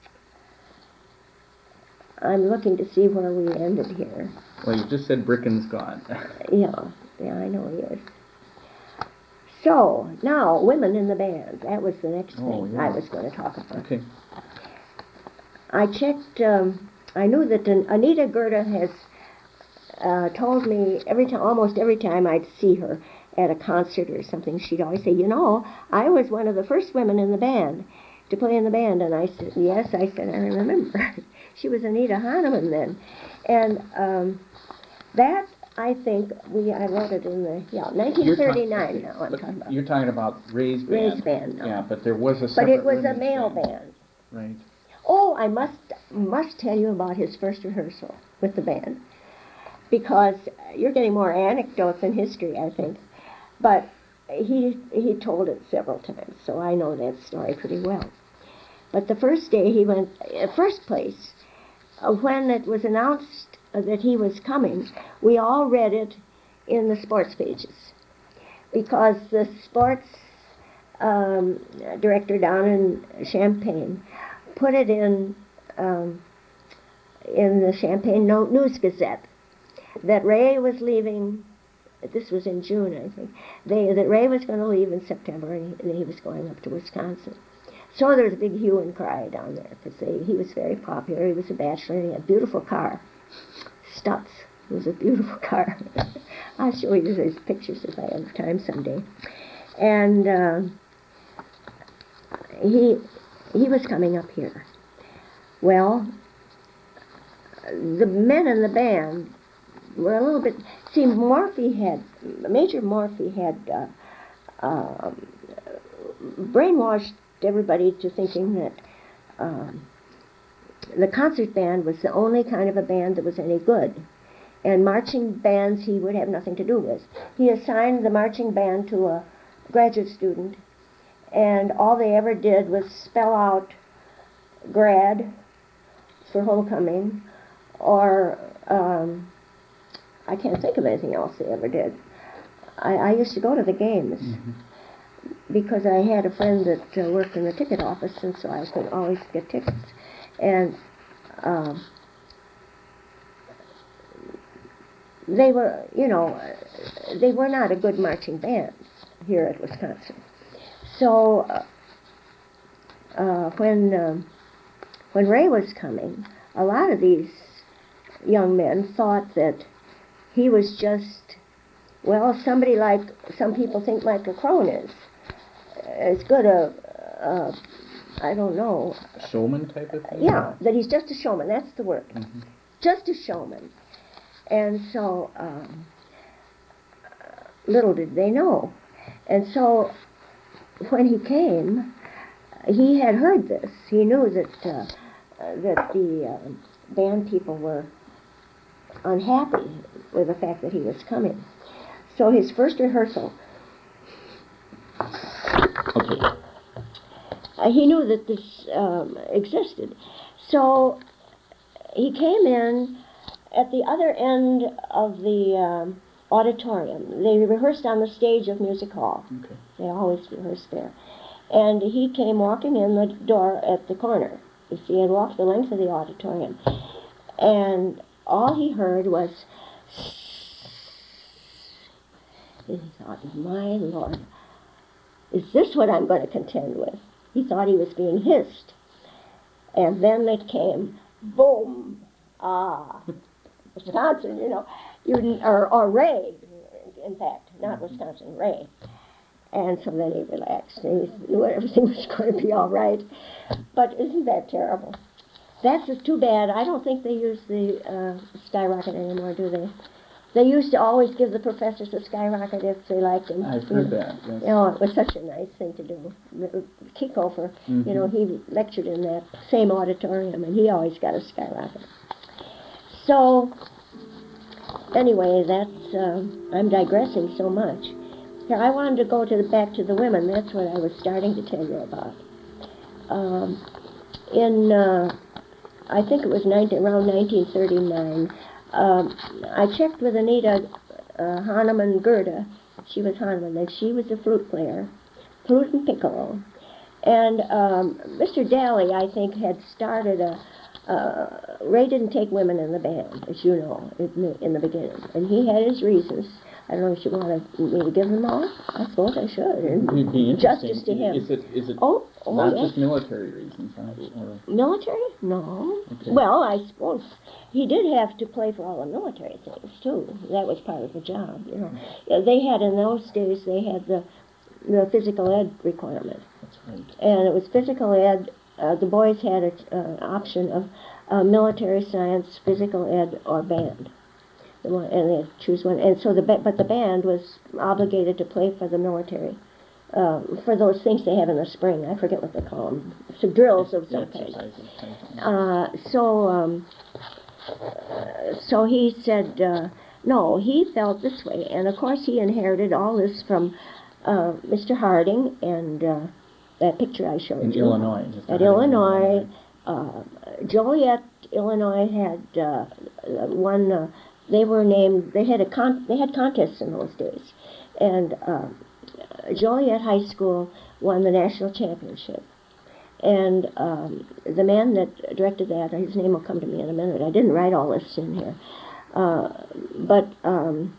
A: I'm looking to see where we ended here.
B: Well, you just said Bricken's gone.
A: Yeah, yeah, I know he is. So now, women in the band. That was the next
B: Oh,
A: thing
B: yeah.
A: I was going to talk about.
B: Okay.
A: I checked. Um, I knew that An- Anita Gerda has uh, told me every time, almost every time I'd see her at a concert or something, she'd always say, "You know, I was one of the first women in the band to play in the band." And I said, "Yes," I said, "I remember." She was Anita Hahnemann then, and um, that I think we I wrote it in the yeah nineteen thirty-nine.
B: You're talk-
A: now I'm
B: but
A: talking about
B: You're talking about Ray's band.
A: Ray's band. Now.
B: Yeah, but there was a
A: But
B: separate
A: it was a
B: women's
A: male
B: band.
A: band.
B: Right.
A: Oh, I must must tell you about his first rehearsal with the band, because you're getting more anecdotes than history, I think. But he he told it several times, so I know that story pretty well. But the first day he went, uh, first place, uh, when it was announced uh, that he was coming, we all read it in the sports pages, because the sports um, director down in Champaign put it in um, in the Champaign News Gazette that Ray was leaving. This was in June, I think. They, that Ray was going to leave in September, and he, and he was going up to Wisconsin. So there was a big hue and cry down there because he was very popular. He was a bachelor, and he had a beautiful car. Stutz. It was a beautiful car. I'll show you his pictures if I have time someday. And uh, he he was coming up here. Well, the men in the band were a little bit. See, Morphy had Major Morphy had uh, uh, brainwashed everybody to thinking that um, the concert band was the only kind of a band that was any good, and marching bands he would have nothing to do with. He assigned the marching band to a graduate student, and all they ever did was spell out grad for homecoming, or um, I can't think of anything else they ever did. I, I used to go to the games mm-hmm. because I had a friend that uh, worked in the ticket office, and so I could always get tickets. And um, they were, you know, they were not a good marching band here at Wisconsin. So uh, uh, when um, when Ray was coming, a lot of these young men thought that he was just, well, somebody like some people think Michael Crone is. As good a, a I don't know.
B: Showman type of thing?
A: Yeah, that he's just a showman. That's the word.
B: Mm-hmm.
A: Just a showman. And so, um, little did they know. And so, when he came, he had heard this. He knew that uh, that the uh, band people were unhappy with the fact that he was coming. So his first rehearsal,
C: okay.
A: uh, he knew that this um, existed. So he came in at the other end of the um, auditorium. They rehearsed on the stage of Music Hall.
B: Okay.
A: They always rehearsed there. And he came walking in the door at the corner. You see, he had walked the length of the auditorium. And all he heard was, he thought, my Lord, is this what I'm going to contend with? He thought he was being hissed. And then it came, boom, ah, Wisconsin, you know, you, or, or Ray, in fact, not Wisconsin, Ray. And so then he relaxed, and he knew everything was going to be all right. But isn't that terrible? That's just too bad. I don't think they use the uh, skyrocket anymore, do they? They used to always give the professors a skyrocket if they liked him.
B: I've heard that, yes.
A: You know, it was such a nice thing to do. Kickover, mm-hmm. you know, he lectured in that same auditorium, and he always got a skyrocket. So, anyway, that's, uh, I'm digressing so much. Here, I wanted to go to the, back to the women. That's what I was starting to tell you about. Um, in, uh, I think it was nineteen, around nineteen thirty-nine, um, I checked with Anita uh, Hahnemann Gerda. She was Hahnemann, and she was a flute player, flute and piccolo. And um, Mister Daly, I think, had started a, uh, Ray didn't take women in the band, as you know, in the, in the beginning. And he had his reasons. I don't know if you want me to give them all. I suppose I should. And
B: It'd be interesting.
A: Justice to him.
B: Is it, is it
A: oh, oh,
B: not
A: yes.
B: just military reasons? Huh? Or...
A: Military? No.
B: Okay.
A: Well, I suppose he did have to play for all the military things, too. That was part of the job, you know. Yeah, they had, in those days, they had the, the physical ed requirement.
B: That's right.
A: And it was physical ed. Uh, the boys had an uh, option of uh, military science, physical ed, or band. The one, and they choose one, and so the ba- but the band was obligated to play for the military, um, for those things they have in the spring. I forget what they call them, some drills of some kind. Uh, so um, uh, so he said uh, no. He felt this way, and of course he inherited all this from uh, Mister Harding and uh, that picture I showed
B: in
A: you.
B: Illinois.
A: At Illinois, uh, Joliet, Illinois had uh, one. Uh, They were named. They had a con. They had contests in those days, and uh, Joliet High School won the national championship. And um, the man that directed that, his name will come to me in a minute. I didn't write all this in here, uh, but um,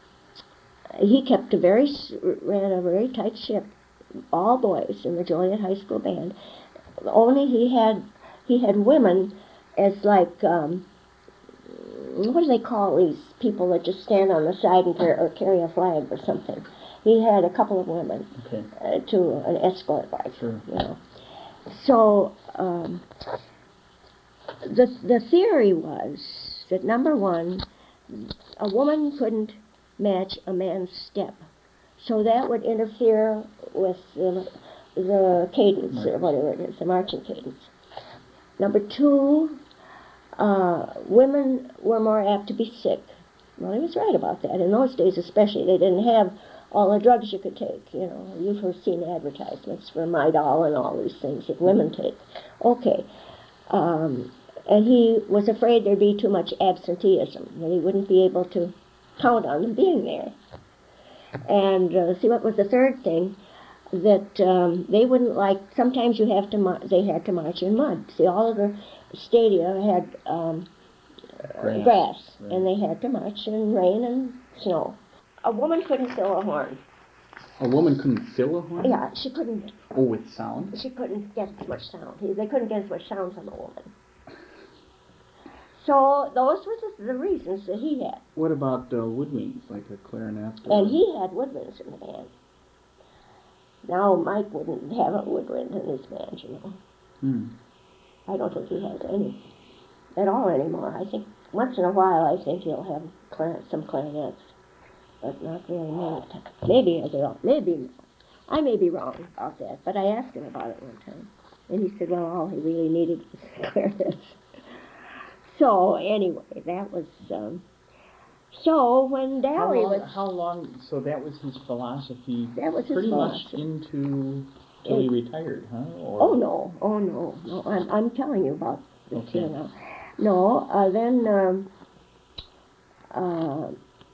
A: he kept a very ran a very tight ship, all boys in the Joliet High School band. Only he had he had women as like. Um, what do they call these people that just stand on the side and car- or carry a flag or something? He had a couple of women
C: Okay.
A: uh, to an escort, like,
C: Sure.
A: you know. So um, the the theory was that number one, a woman couldn't match a man's step, so that would interfere with the, the cadence or whatever it is, the marching cadence. Number two, uh, women were more apt to be sick. Well, he was right about that. In those days, especially, they didn't have all the drugs you could take. You know, you've seen advertisements for Midol and all these things that women take. Okay. Um, and he was afraid there'd be too much absenteeism, that he wouldn't be able to count on them being there. And uh, see, what was the third thing? That um, they wouldn't like, sometimes you have to, mar- they had to march in mud. See, all of the stadia had um,
C: Grass.
A: grass,
C: Right.
A: and they had to march in rain and snow. A woman couldn't fill a horn.
C: A woman couldn't fill a horn?
A: Yeah, she couldn't.
C: Oh, with sound?
A: She couldn't get as much sound. They couldn't get as much sound from a woman. So those were the, the reasons that he had.
C: What about uh, woodwinds, like a clarinet? Or...
A: And he had woodwinds in the band. Now Mike wouldn't have a woodwind in his band, you know.
C: Hmm.
A: I don't think he has any at all anymore. I think once in a while I think he'll have clar- some clarinets, but not very many times. Maybe they're all, maybe I may be wrong about that, but I asked him about it one time, and he said, well, all he really needed was clarinets. So anyway, that was. Um, so when
C: How
A: Dally
C: long,
A: was,
C: how long, so that was his philosophy
A: that was his
C: pretty
A: philosophy.
C: much into, till he retired, huh? Or...
A: Oh no, oh no, no! I'm I'm telling you about this
C: Okay.
A: here now. No, uh, then um, uh,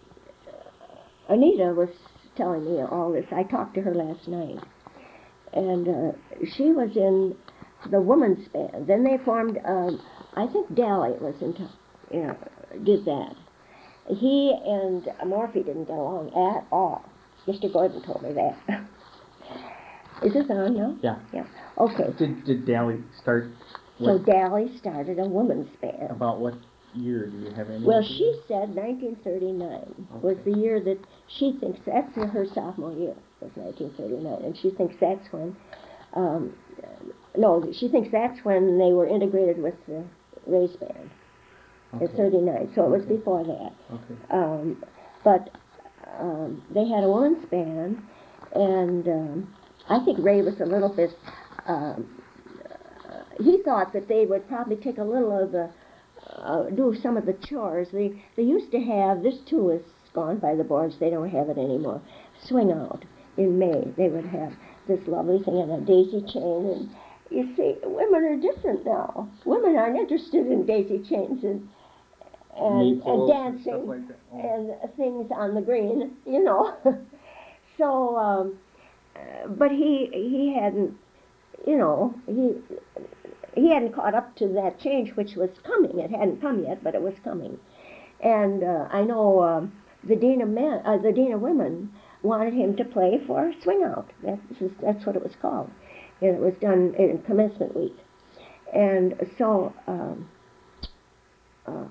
A: Anita was telling me all this. I talked to her last night, and uh, she was in the women's band. Then they formed. Um, I think Dally was into, you know, did that. He and Morphy didn't get along at all. Mister Gordon told me that. Is this on now?
C: Yeah.
A: Yeah. Okay.
C: Did, did Dally start,
A: So
C: what,
A: Dally started a women's band.
C: about what year? Do you have any
A: Well,
C: idea?
A: she said nineteen thirty-nine was the year that she thinks, that's her sophomore year, was nineteen thirty-nine, and she thinks that's when, um, no, she thinks that's when they were integrated with the race band.
C: Okay.
A: At thirty-nine, so it was
C: Okay.
A: before that.
C: Okay.
A: Um, but um, they had a women's band, and um, I think Ray was a little bit, um, uh, he thought that they would probably take a little of the, uh, do some of the chores. They, they used to have, this too is gone by the boards, they don't have it anymore, swing out in May. They would have this lovely thing and a daisy chain, and you see, women are different now. Women aren't interested in daisy chains and and, and
C: Maypoles and
A: dancing
C: stuff like that. Oh.
A: and things on the green, you know. So, um, uh, but he he hadn't, you know, he he hadn't caught up to that change, which was coming. It hadn't come yet, but it was coming. And uh, I know um, the dean of men, uh, the dean of women, wanted him to play for Swing Out. That's that's what it was called, and it was done in commencement week. And so. Um, uh,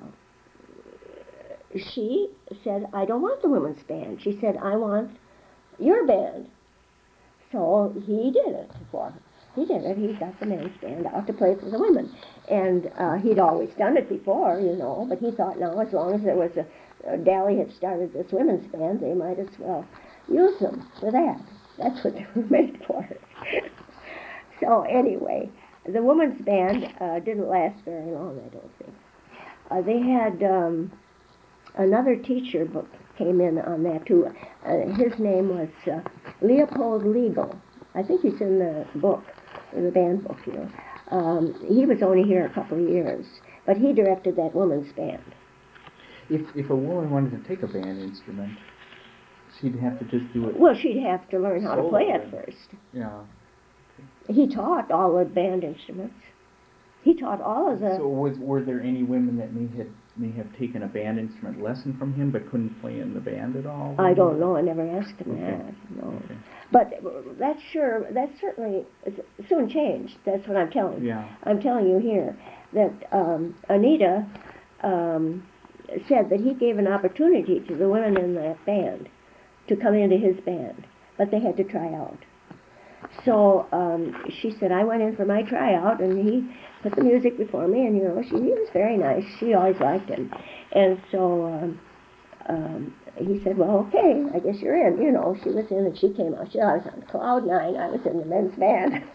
A: She said, I don't want the women's band. She said, I want your band. So he did it for her. He did it. He got the men's band out to play for the women. And uh, he'd always done it before, you know, but he thought, no, as long as there was a, uh, Dally had started this women's band, they might as well use them for that. That's what they were made for. So anyway, the women's band uh, didn't last very long, I don't think. Uh, they had... Um, Another teacher book came in on that too. Uh, his name was uh, Leopold Legal. I think he's in the book, in the band book, you know. Um, he was only here a couple of years, but he directed that woman's band.
C: If if a woman wanted to take a band instrument, she'd have to just do it.
A: Well, she'd have to learn how to play it
C: Solo.
A: first.
C: Yeah.
A: He taught all the band instruments. He taught all of the...
C: So was were there any women that may had may have taken a band instrument lesson from him but couldn't play in the band at all?
A: I don't know. I never asked him
C: Okay.
A: that. No.
C: Okay.
A: But that's sure. That certainly soon changed. That's what I'm telling you.
C: Yeah.
A: I'm telling you here that um, Anita um, said that he gave an opportunity to the women in that band to come into his band, but they had to try out. So um, she said, I went in for my tryout, and he put the music before me, and, you know, she, he was very nice. She always liked him. And so um, um, he said, well, okay, I guess you're in. You know, she was in, and she came out. She I was on cloud nine. I was in the men's band.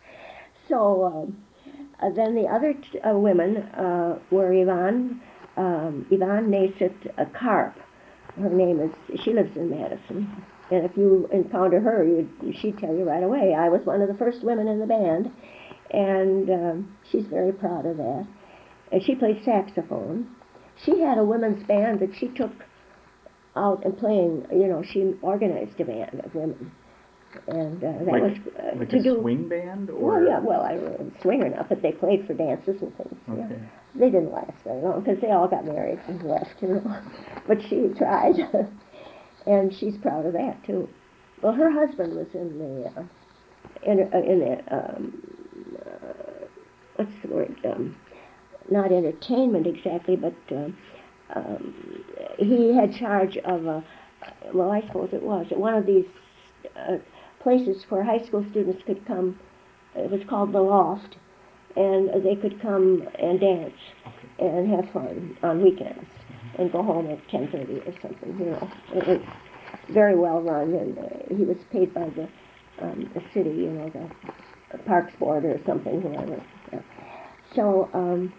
A: so um, uh, then the other t- uh, women uh, were Yvonne, um, Yvonne Nasset uh, Karp. Her name is, she lives in Madison. And if you encounter her, you'd, she'd tell you right away. I was one of the first women in the band, and um, she's very proud of that. And she plays saxophone. She had a women's band that she took out and playing, you know, she organized a band of women. And uh, that
B: like,
A: was uh,
B: like
A: to
B: a
A: do...
B: swing band? Or?
A: Well, yeah, well, I wasn't swing enough, but they played for dances and things.
B: Okay.
A: Yeah. They didn't last very long, because they all got married and left, you know. But she tried. And she's proud of that, too. Well, her husband was in the, uh, in, uh, in the, um, uh, what's the word, um, not entertainment exactly, but uh, um, he had charge of, a, well, I suppose it was, one of these uh, places where high school students could come. It was called The Loft, and they could come and dance and have fun on weekends and go home at ten thirty or something, you know. It was very well run, and uh, he was paid by the, um, the city, you know, the, the Parks Board or something, whoever. Yeah. So, um,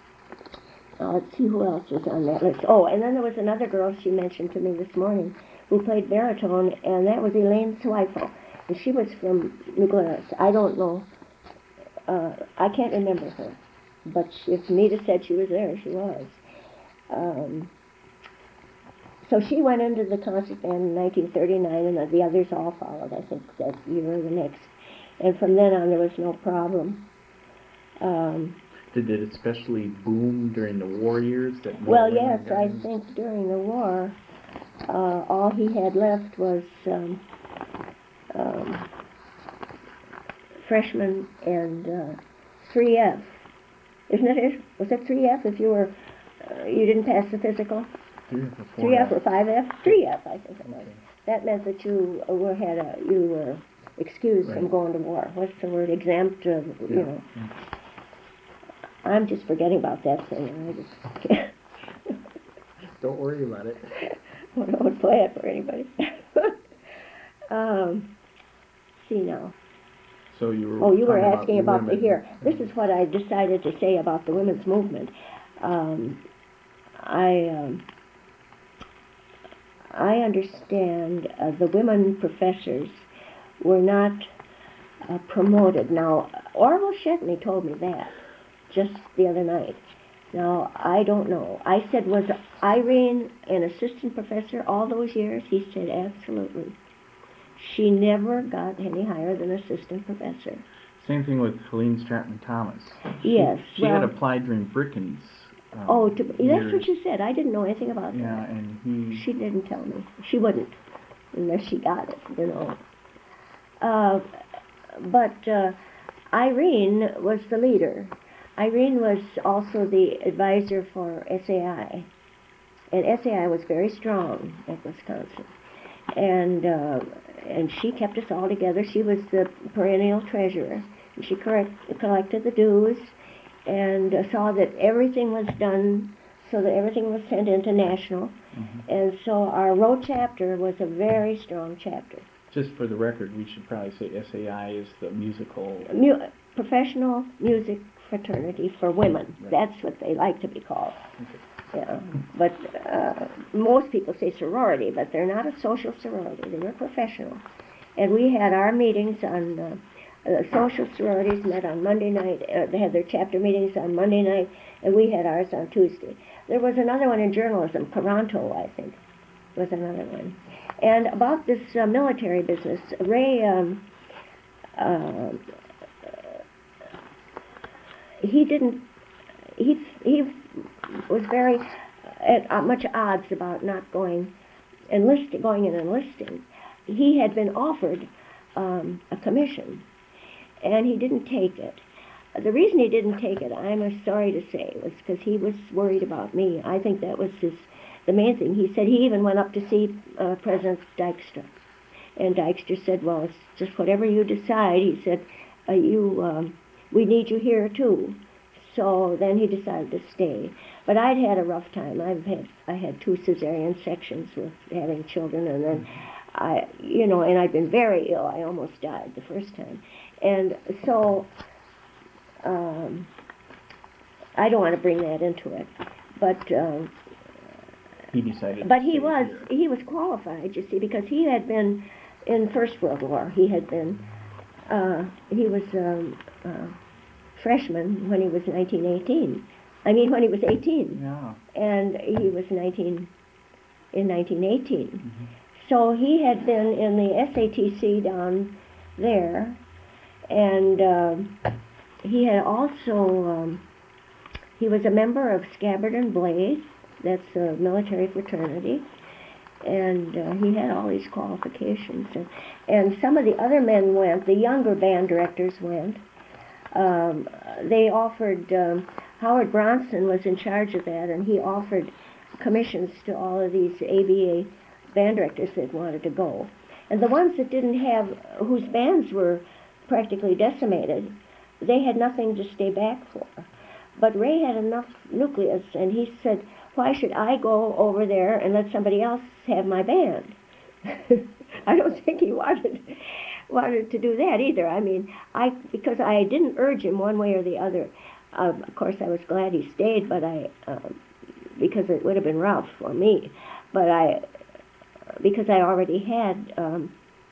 A: now let's see who else was on that list. Oh, and then there was another girl she mentioned to me this morning who played baritone, and that was Elaine Zweifel, and she was from New Glarus. I don't know, uh, I can't remember her, but she, if Nita said she was there, she was. Um, so she went into the concert band in nineteen thirty-nine, and the others all followed, I think, that year or the next. And from then on, there was no problem. Um,
B: Did it especially boom during the war years? That more
A: well,
B: women
A: yes,
B: got
A: I
B: in?
A: think during the war, uh, all he had left was um, um, freshmen and uh, three F. Isn't that it? Was it three F if you were, uh, you didn't pass the physical?
B: Three F or four
A: three F
B: F.
A: or five F? three F, I think it was.
B: Okay.
A: That meant that you uh, were, had a, you were excused from
B: Right.
A: going to war. What's the word? Exempt, uh, you
B: Yeah.
A: know. I'm just forgetting about that thing, and I just can't.
B: Don't worry about it.
A: I don't play it for anybody. um, see now.
B: So you were
A: Oh, you were
B: talking
A: asking about,
B: women.
A: the here. This is what I decided to say about the women's movement. Um, I um, I understand uh, the women professors were not uh, promoted. Now, Orville Shetney told me that just the other night. Now, I don't know. I said, was Irene an assistant professor all those years? He said, absolutely. She never got any higher than assistant professor.
B: Same thing with Helene Stratton Thomas.
A: Yes.
B: She
A: well,
B: had applied during Bricken's. Um,
A: Oh, to, that's
B: years.
A: what you said. I didn't know anything about
B: Yeah,
A: that.
B: and he.
A: She didn't tell me. She wouldn't, unless she got it, you know. Uh, but uh, Irene was the leader. Irene was also the advisor for S A I. And S A I was very strong at Wisconsin. And uh, and she kept us all together. She was the perennial treasurer. And she correct, collected the dues and uh, saw that everything was done so that everything was sent into national.
B: Mhm.
A: And so our road chapter was a very strong chapter.
B: Just for the record, we should probably say S A I is the musical.
A: Mu- professional music fraternity for women.
B: Right.
A: That's what they like to be called.
B: Okay.
A: Yeah, but uh, most people say sorority, but they're not a social sorority. They were professional. And we had our meetings on, uh, uh, social sororities met on Monday night. Uh, they had their chapter meetings on Monday night, and we had ours on Tuesday. There was another one in journalism, Toronto, I think, was another one. And about this uh, military business, Ray, um, uh, he didn't, he, he was very at uh, much odds about not going enlisting, going and enlisting. He had been offered um, a commission, and he didn't take it. the reason he didn't take it, I'm sorry to say, was because he was worried about me. I think that was his, the main thing. He said he even went up to see uh, President Dykstra. And Dykstra said, well, it's just whatever you decide. He said, uh, you, um, we need you here too. So then he decided to stay. But I'd had a rough time. I've had, I had two cesarean sections with having children, and then I, you know, and I'd been very ill. I almost died the first time. And so, um, I don't want to bring that into it, but, um,
B: He decided.
A: but
B: to
A: he
B: stay
A: was,
B: here.
A: he was qualified, you see, because he had been in First World War. He had been, uh, he was um, uh, freshman when he was nineteen eighteen. I mean, when he was eighteen.
B: Yeah.
A: And he was nineteen, in nineteen eighteen.
B: Mm-hmm.
A: So he had been in the S A T C down there, and um he had also, um, he was a member of Scabbard and Blaze, that's a military fraternity, and uh, he had all these qualifications. And, and some of the other men went, the younger band directors went. Um, they offered, um, Howard Bronson was in charge of that, and he offered commissions to all of these A B A band directors that wanted to go. And the ones that didn't have, whose bands were practically decimated, they had nothing to stay back for. But Ray had enough nucleus, and he said, why should I go over there and let somebody else have my band? I don't think he wanted wanted to do that either. I mean, I because I didn't urge him one way or the other. Uh, of course, I was glad he stayed, but I um, because it would have been rough for me. But I because I already had. Um,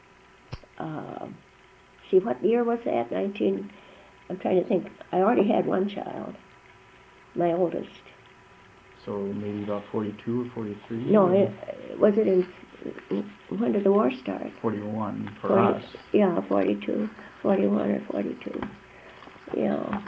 A: uh, see, what year was that? Nineteen. I'm trying to think. I already had one child, my oldest.
C: So maybe about forty-two or forty-three?
A: No, it, was it in, when did the war start?
C: forty-one for
A: forty,
C: us.
A: Yeah, forty-two, forty-one or forty-two. Yeah.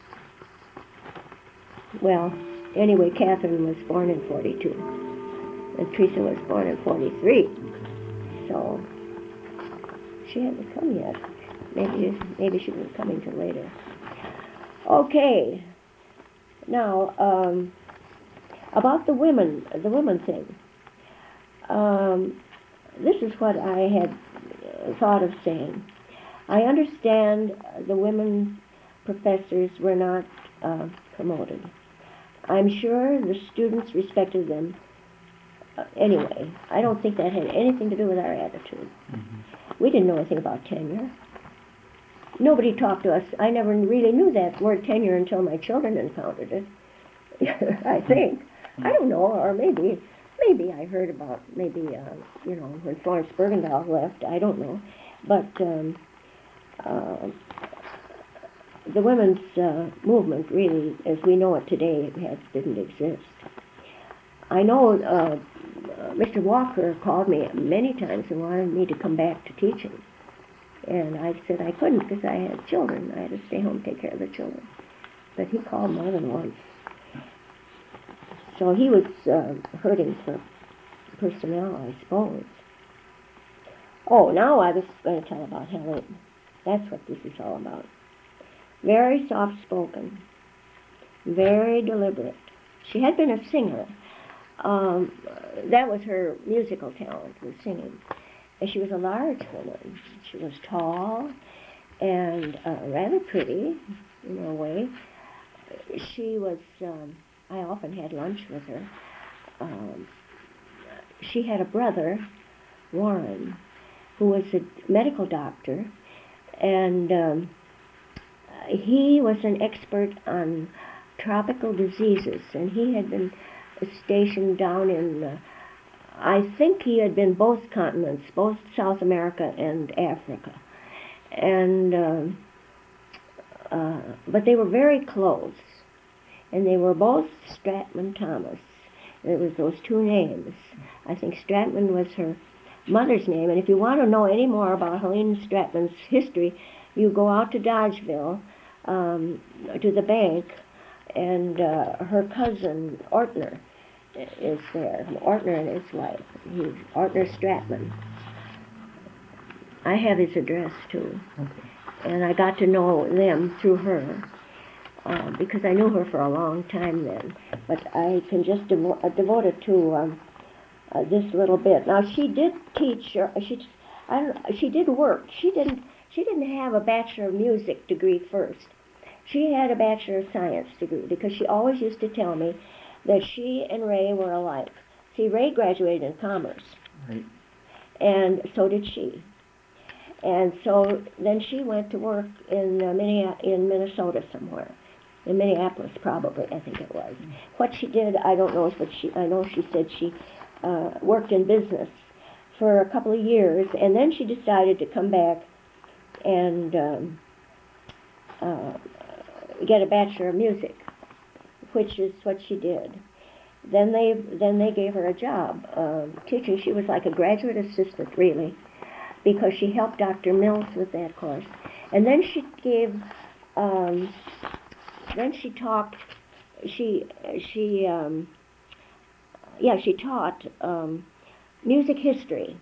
A: Well, anyway, Catherine was born in forty-two, and Teresa was born in forty-three. So she hadn't come yet. Maybe maybe she was coming till later. Okay. Now, um, about the women, the women thing. Um, this is what I had uh, thought of saying. I understand the women professors were not uh, promoted. I'm sure the students respected them uh, anyway. I don't think that had anything to do with our attitude. Mm-hmm. We didn't know anything about tenure. Nobody talked to us. I never really knew that word tenure until my children encountered it. I think. I don't know, or maybe maybe I heard about, maybe, uh, you know, when Florence Bergendahl left, I don't know. But um, uh, the women's uh, movement really, as we know it today, it had, didn't exist. I know uh, uh, Mister Walker called me many times and wanted me to come back to teaching. And I said I couldn't because I had children. I had to stay home and take care of the children. But he called more than once. So he was uh, hurting for personnel, I suppose. Oh, now I was going to tell about Helene. That's what this is all about. Very soft-spoken, very deliberate. She had been a singer. Um, that was her musical talent, was singing. And she was a large woman. She was tall and uh, rather pretty, in a way. She was... Um, I often had lunch with her. Um, she had a brother, Warren, who was a medical doctor, and um, he was an expert on tropical diseases, and he had been stationed down in, uh, I think he had been both continents, both South America and Africa. And, um, uh, but they were very close. And they were both Stratman Thomas. It was those two names. I think Stratman was her mother's name. And if you want to know any more about Helene Stratman's history, you go out to Dodgeville, um, to the bank, and uh, her cousin, Ortner, is there. Ortner and his wife. He's Ortner Stratman. I have his address, too.
B: Okay.
A: And I got to know them through her. uh, because I knew her for a long time then. But I can just devo- uh, devote it to um, uh, this little bit. Now she did teach. Uh, she, I don't, she did work. She didn't. She didn't have a Bachelor of Music degree first. She had a Bachelor of Science degree because she always used to tell me that she and Ray were alike. See, Ray graduated in commerce.
B: Right.
A: And so did she. And so then she went to work in uh, Minneapolis, in Minnesota somewhere, in Minneapolis probably, I think it was. What she did, I don't know, but she, I know she said she uh, worked in business for a couple of years, and then she decided to come back and um, uh, get a Bachelor of Music, which is what she did. Then they then they gave her a job uh, teaching. She was like a graduate assistant, really, because she helped Doctor Mills with that course. And then she gave, um, then she talked, she she um, yeah she taught um, music history.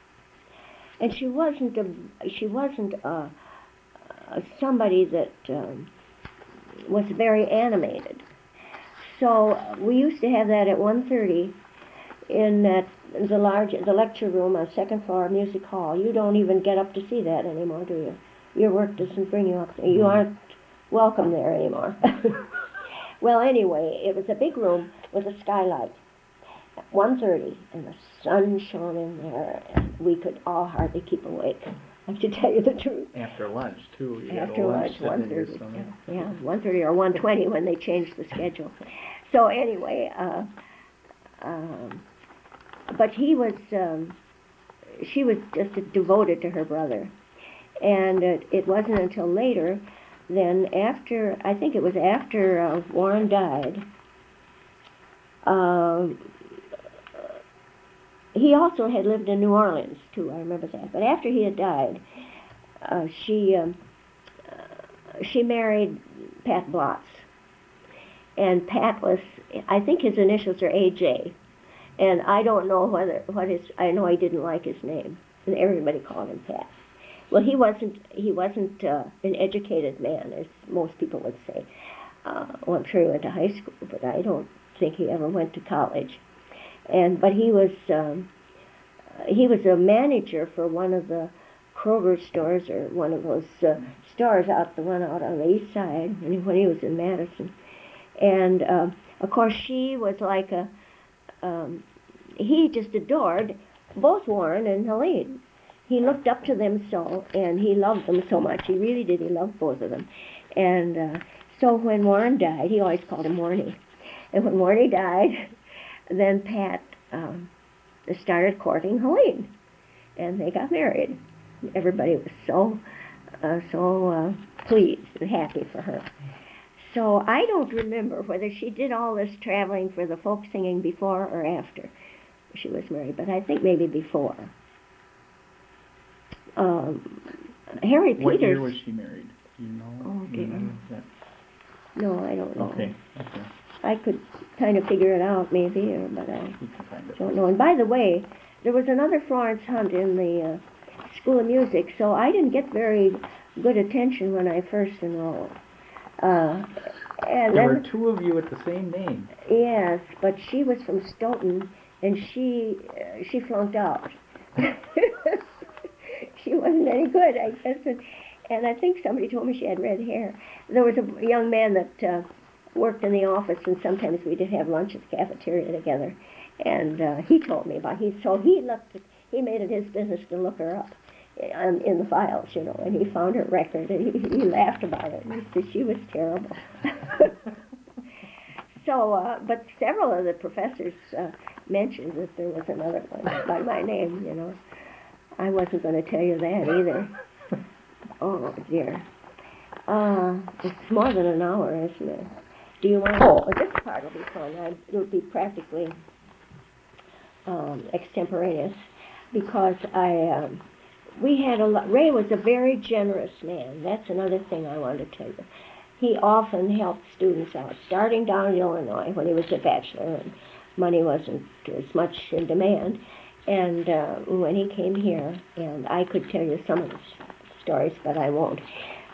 A: And she wasn't a she wasn't a, a somebody that um, was very animated. So we used to have that at one thirty in that the large the lecture room on second floor music hall. You don't even get up to see that anymore, do you? Your work doesn't bring you up there. You aren't welcome there anymore. Well, anyway, it was a big room with a skylight at one thirty, and the sun shone in there, and we could all hardly keep awake. I have to tell you the truth.
B: After lunch, too. You had a
A: After lunch,
B: sitting
A: one
B: in your
A: thirty.
B: stomach.
A: Yeah, one thirty or one twenty when they changed the schedule. So anyway, uh, um, but he was, um, she was just devoted to her brother, and it, it wasn't until later, then after I think it was after uh, Warren died. Um, he also had lived in New Orleans too. I remember that. But after he had died, uh, she um, uh, she married Pat Blotz. And Pat was, I think his initials are A J, and I don't know whether what his. I know he didn't like his name, and everybody called him Pat. Well, he wasn't. He wasn't uh, an educated man, as most people would say. Uh, well, I'm sure he went to high school, but I don't think he ever went to college. And but he was um, he was a manager for one of the Kroger stores, or one of those uh, stores out the one out on the east side when he was in Madison. And uh, of course, she was like a um, he just adored both Warren and Helene. He looked up to them so, and he loved them so much. He really did. He loved both of them. And uh, so when Warren died, he always called him Warnie. And when Warnie died, then Pat um, started courting Helene, and they got married. Everybody was so uh, so uh, pleased and happy for her. So I don't remember whether she did all this traveling for the folk singing before or after she was married, but I think maybe before. Um, Harry Peters.
B: What year was she married? Do you know?
A: Oh, dear.
B: You know that?
A: No, I don't know.
B: Okay. Okay.
A: I could kind of figure it out, maybe, or, but I
B: We can find it.
A: don't know. And by the way, there was another Florence Hunt in the uh, School of Music, so I didn't get very good attention when I first enrolled. Uh, and
B: There
A: then,
B: were two of you with the same name.
A: yes, but she was from Stoughton, and she uh, she flunked out. She wasn't any good, I guess. And, and I think somebody told me she had red hair. There was a young man that uh, worked in the office, and sometimes we did have lunch at the cafeteria together. And uh, he told me about he so he looked at, he made it his business to look her up in, in the files, you know. And he found her record, and he, he laughed about it. And he said she was terrible. So, uh, but several of the professors uh, mentioned that there was another one by my name, you know. I wasn't going to tell you that either. Oh, dear. Uh, it's more than an hour, isn't it? Do you want to... Oh, this part will be fun. I, it'll be practically um, extemporaneous because I... Um, we had a lot... Ray was a very generous man. That's another thing I wanted to tell you. He often helped students out, starting down in Illinois when he was a bachelor and money wasn't as much in demand. And uh, when he came here, and I could tell you some of the stories, but I won't.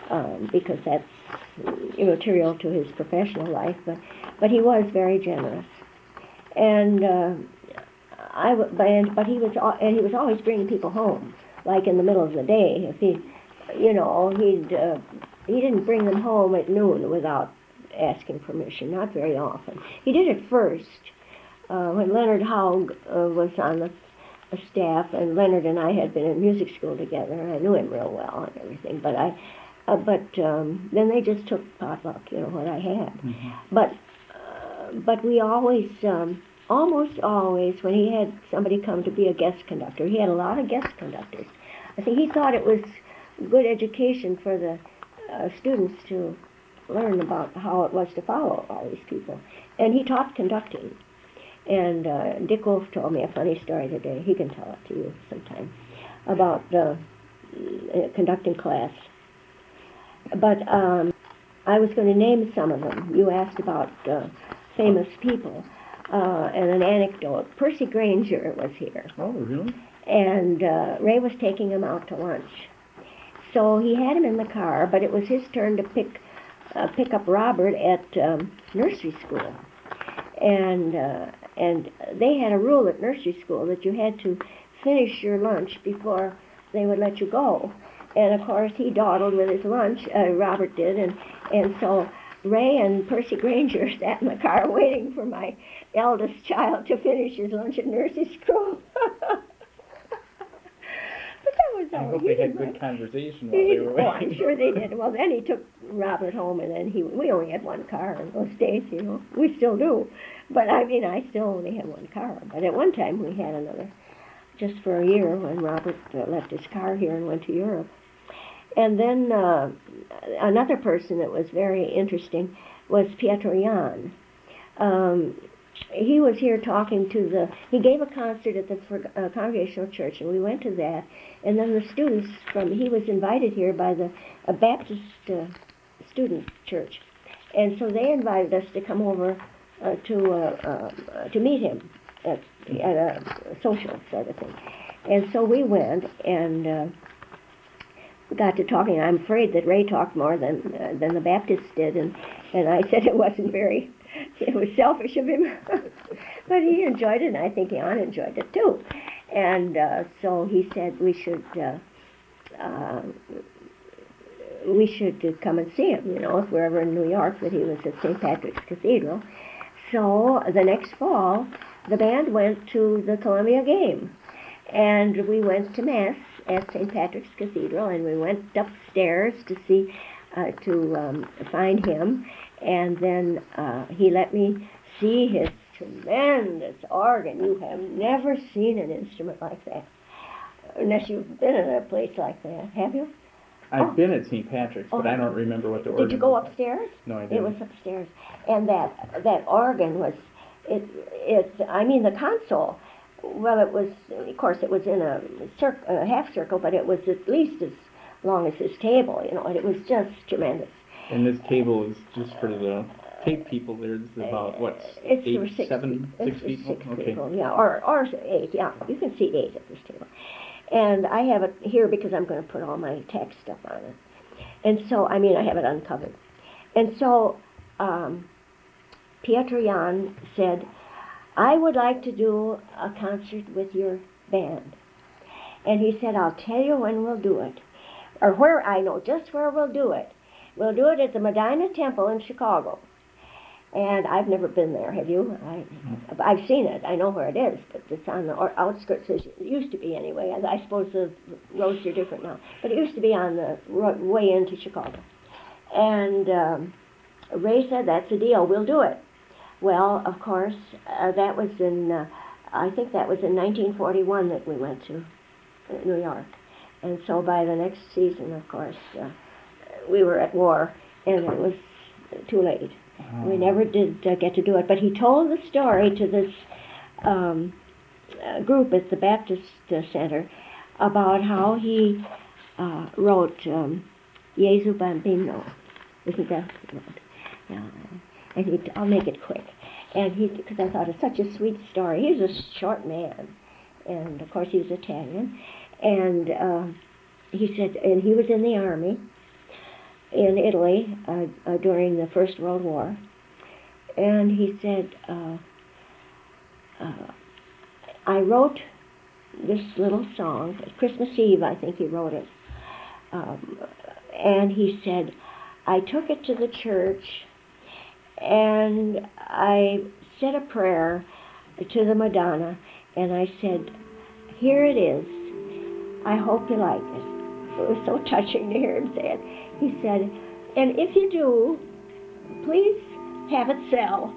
A: um, because that's immaterial to his professional life, but, but he was very generous. And uh, I w- but, and, but he was al- and he was always bringing people home, like in the middle of the day. If he, you know, he'd uh, he didn't bring them home at noon without asking permission. Not very often. He did it first uh, when Leonard Haug uh, was on the uh, staff, and Leonard and I had been in music school together. I knew him real well and everything. But I, uh, but um, then they just took potluck, you know, what I had.
C: Mm-hmm.
A: But uh, but we always. Um, Almost always, when he had somebody come to be a guest conductor, he had a lot of guest conductors. I think he thought it was good education for the uh, students to learn about how it was to follow all these people. And he taught conducting. And uh, Dick Wolf told me a funny story today. He can tell it to you sometime about the uh, conducting class. But um, I was going to name some of them. You asked about uh, famous people. Uh, and an anecdote. Percy Granger was here.
C: Oh, really?
A: And uh, Ray was taking him out to lunch. So he had him in the car, but it was his turn to pick uh, pick up Robert at um, nursery school. And uh, and they had a rule at nursery school that you had to finish your lunch before they would let you go. And of course he dawdled with his lunch, uh, Robert did, and, and so Ray and Percy Granger sat in the car waiting for my eldest child to finish his lunch at nursery school. But that was
B: I
A: all.
B: hope
A: He
B: they had
A: didn't
B: good
A: mind.
B: conversation while they were
A: Oh, I'm
B: waiting.
A: sure they did. Well, then he took Robert home, and then he we only had one car in those days, you know. We still do. But, I mean, I still only had one car. But at one time we had another, just for a year, when Robert uh, left his car here and went to Europe. And then uh, another person that was very interesting was Pietro Jan. Um, he was here talking to the, he gave a concert at the uh, Congregational Church, and we went to that. And then the students from, he was invited here by the uh, Baptist uh, Student Church. And so they invited us to come over uh, to uh, uh, to meet him at, at a social sort of thing. And so we went, and uh, got to talking. I'm afraid that Ray talked more than uh, than the Baptists did, and, and I said it wasn't very, it was selfish of him, but he enjoyed it, and I think Jan enjoyed it too. And uh, so he said we should uh, uh, we should uh, come and see him, you know, if we're ever in New York, that he was at Saint Patrick's Cathedral. So the next fall, the band went to the Columbia game, and we went to Mass at Saint Patrick's Cathedral, and we went upstairs to see, uh, to um, find him, and then uh, he let me see his tremendous organ. You have never seen an instrument like that, unless you've been in a place like that, have you?
B: I've
A: Oh.
B: been at Saint Patrick's, but
A: Oh.
B: I don't remember what the organ
A: Did you go
B: was like.
A: upstairs?
B: No, I
A: It
B: didn't.
A: was upstairs, and that that organ was, it it. I mean, the console. Well, it was, of course, it was in a, cir- a half circle, but it was at least as long as this table, you know, and it was just tremendous.
B: And this table is just for the tape people. There's about, what,
A: It's
B: eight,
A: for six,
B: seven,
A: it's
B: six
A: for
B: people?
A: six
B: Okay.
A: people, yeah, or or eight, yeah. You can seat eight at this table. And I have it here because I'm going to put all my tax stuff on it. And so, I mean, I have it uncovered. And so, um, Pietro Jan said, I would like to do a concert with your band. And he said, I'll tell you when we'll do it. Or where, I know just where we'll do it. We'll do it at the Medina Temple in Chicago. And I've never been there, have you? I, I've seen it. I know where it is, but it's on the or- outskirts. It used to be anyway. I, I suppose the roads are different now. But it used to be on the ro- way into Chicago. And um, Ray said, that's the deal. We'll do it. Well, of course, uh, that was in, uh, I think that was in nineteen forty-one that we went to uh, New York. And so by the next season, of course, uh, we were at war, and it was too late.
B: Oh.
A: We never did uh, get to do it. But he told the story to this um, uh, group at the Baptist uh, Center about how he uh, wrote um, Jesu Bambino. Isn't that right? Yeah. And he, I'll make it quick. And he, because I thought it's such a sweet story. He was a short man, and of course he was Italian. And uh, he said, and he was in the army. in Italy uh, uh, during the First World War, and he said, uh, uh, I wrote this little song, Christmas Eve I think he wrote it, um, and he said, I took it to the church and I said a prayer to the Madonna, and I said, here it is, I hope you like it. It was so touching to hear him say it. He said, and if you do, please have it sell.